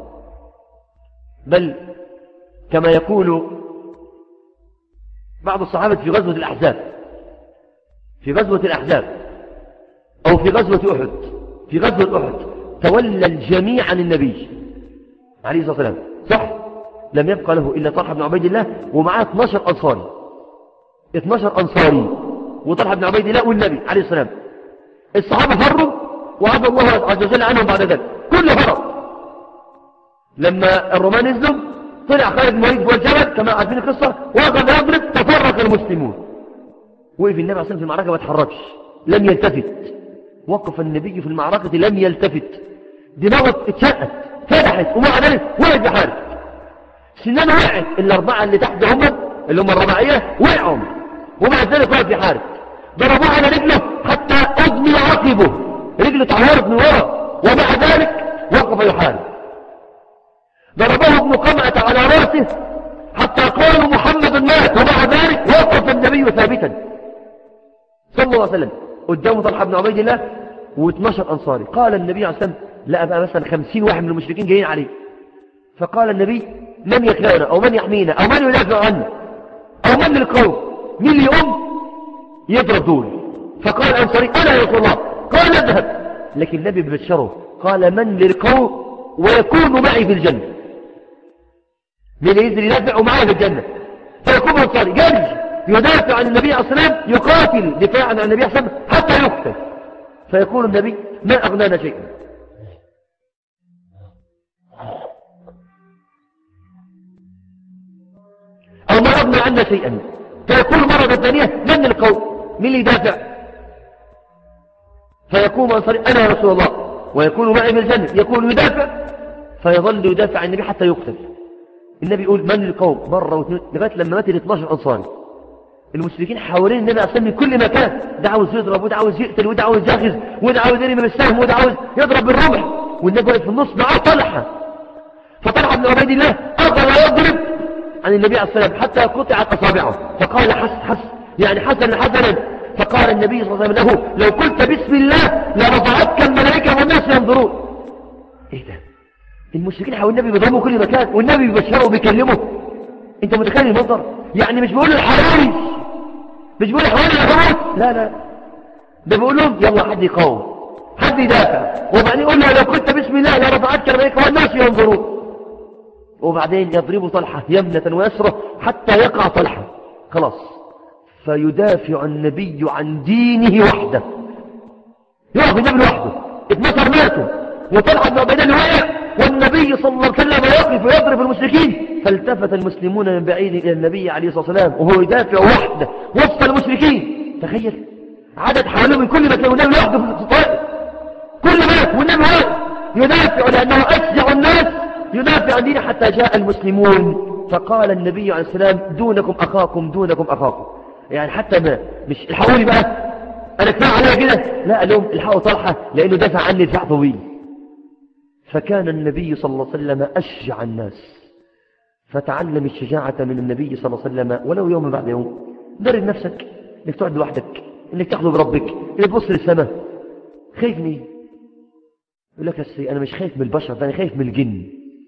[SPEAKER 1] بل كما يقول بعض الصحابة في غزوة الأحزاب، في غزوة الأحزاب أو في غزوة أحد، في غزوة أحد تولى الجميع عن النبي عليه الصلاة والسلام، صح؟ لم يبقى له إلا طلحة بن عبيد الله ومعاه اثناشر أنصاري، اثناشر أنصاري وطلحة بن عبيد الله والنبي عليه السلام. الصحابة فروا وعفى الله عز وجل عنهم بعد ذلك، كل هرب. لما الرومان نزلوا طلع خالد بن الوليد والجبل كما عارفين القصة، وقد يضرب تفرق المسلمون. وقف النبي عليه الصلاة والسلام في المعركة ما تحركش، لم يلتفت. وقف النبي في المعركة لم يلتفت، دماغه اتشقت فتحت ومع ذلك وقف بحارب. سنان وقعت، الأربعة اللي تحت هم اللي هم الرباعية وقعوا ومع ذلك وقف بحارب. ضربوه على رجله حتى أضمي عقبه، رجله اتعورت من ورا ومع ذلك وقف يحارب. ضربوه ابن قمعة على رأسه حتى قالوا محمد مات ومع ذلك وقف النبي ثابتا صلى الله عليه وسلم. قدامه طلحة بن عبيد الله واثناشر أنصاري. قال النبي عليه الصلاة والسلام لا بقى مثلا خمسين واحد من المشركين جايين عليه. فقال النبي من يكلانا أو من يحمينا أو من يدافع عنا أو من للقوم، مين اللي يقوم يضرب دول؟ فقال الأنصاري أنا يا رسول الله. قال اذهب. لكن النبي ببشره قال من للقوم ويكون معي في الجنة، من ينزل يدافع معي في الجنة. فيكون أنصاري جري يدافع عن النبي عليه الصلاة والسلام، يقاتل دفاعا عن النبي عليه الصلاة والسلام حتى يقتل. فيكون النبي ما أغنانا شيئا. أو ما أغنى عنا شيئا. فيكون مرة ثانية من القوم، من اللي يدافع؟ فيكون أنصاري أنا يا رسول الله ويكون معي في الجنة. يكون يدافع فيظل يدافع عن النبي حتى يقتل. النبي يقول من القوم مرة واثنين لغاية لما مات ال اثناشر أنصاري. المشركين حوالين النبي عليه الصلاة والسلام من كل مكان، ده عاوز يضرب وده عاوز يقتل وده عاوز يغز وده عاوز يرمي بالسهم وده عاوز يضرب بالرمح، والنبي واقف في النص معاه طلحة. فطلحة بن عبيد الله أخذ يضرب عن النبي عليه الصلاة والسلام حتى قطعت أصابعه. فقال حس حس يعني حسنا حسنا. فقال النبي صلى الله عليه وسلم له لو قلت بسم الله لرفعتك الملائكة والناس ينظرون. ايه ده؟ المشركين حول النبي بيضربوا كل مكان والنبي بيبشره وبيكلمه. انت متخيل المنظر؟ يعني مش بيقول الحراري، مش بيقول الحراري الحراري، لا لا، ده بيقول لهم يلا حد يقاوم حد يدافع، وبعدين يقول له لو كنت بسم الله لرفعتك الملائكة والناس ينظرون. وبعدين يضربوا طلحة يمنة ويسرة حتى يقع طلحة. خلاص فيدافع النبي عن دينه وحده. يقف النبي وحده، اتنصر ماتوا وطلع بن عبيد الله وقع، والنبي صلى الله عليه وسلم يقف ويضرب المشركين، فالتفت المسلمون من بعيد إلى النبي عليه الصلاة والسلام وهو يدافع وحده وسط المشركين. تخيل عدد حواليه من كل مكان والنبي وحده في الطائف، كل مات والنبي واقف يدافع لأنه أشجع الناس يدافع عن دينه، حتى جاء المسلمون فقال النبي عليه السلام دونكم أخاكم دونكم أخاكم، يعني حتى ما مش الحقوني بقى أنا كفاية عليا كده، لا قال لهم الحقوا طلحة لأنه دافع عني دفاع طويل. فكان النبي صلى الله عليه وسلم أشجع الناس، فتعلم الشجاعة من النبي صلى الله عليه وسلم ولو يوم بعد يوم. درب نفسك انك تقعد لوحدك، انك تحظى بربك، انك تبص للسماء. خايف من ايه؟ يقول لك أسي انا مش خايف من البشر، انا خايف من الجن.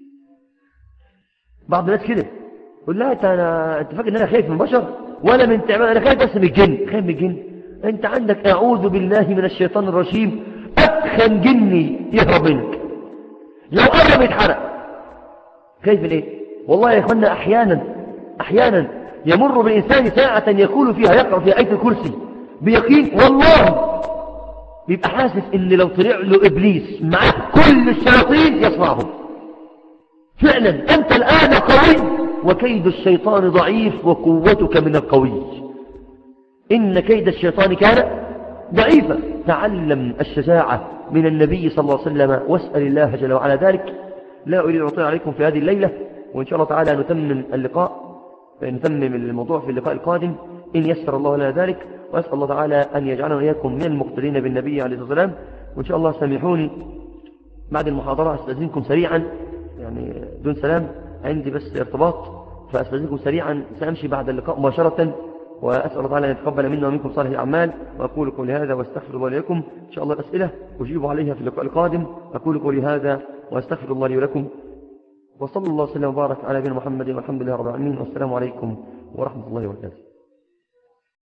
[SPEAKER 1] بعض الناس كده يقول لا انت انا انت فاكر ان انا خايف من البشر ولا من تعبان، انا خايف بس من الجن. خايف من الجن؟ انت عندك اعوذ بالله من الشيطان الرجيم، ادخن جني يهرب منك لو قرب يتحرق. خايف من ايه؟ والله يا اخوانا احيانا احيانا يمر بالانسان ساعة يكون فيها يقرأ في آية الكرسي بيقين، والله بيبقى حاسس ان لو طلع له ابليس معاه كل الشياطين يصنعهم. فعلا انت الان قوي وكيد الشيطان ضعيف وقوتك من القوي. ان كيد الشيطان كان ضعيفا. تعلم الشجاعة من النبي صلى الله عليه وسلم واسأل الله جل وعلا ذلك. لا أريد أن أطيل عليكم في هذه الليلة، وإن شاء الله تعالى نتمم اللقاء نتمم الموضوع في اللقاء القادم إن يسر الله لنا ذلك. وأسأل الله تعالى أن يجعلنا وإياكم من المقتدين بالنبي عليه الصلاة والسلام. وإن شاء الله سامحوني بعد المحاضرة أستأذنكم سريعا، يعني دون سلام عندي بس ارتباط، فأستأذنكم سريعا سأمشي بعد اللقاء مباشرة. وأسأل الله تعالى أن يتقبل منا ومنكم صالح الأعمال. وأقول قولي هذا واستغفر الله لي ولكم. إن شاء الله الأسئلة أجيب عليها في اللقاء القادم. أقول قولي هذا واستغفر الله لي ولكم، وصلى الله وسلم وبارك على نبينا محمد والحمد لله رب العالمين، والسلام عليكم ورحمة الله وبركاته.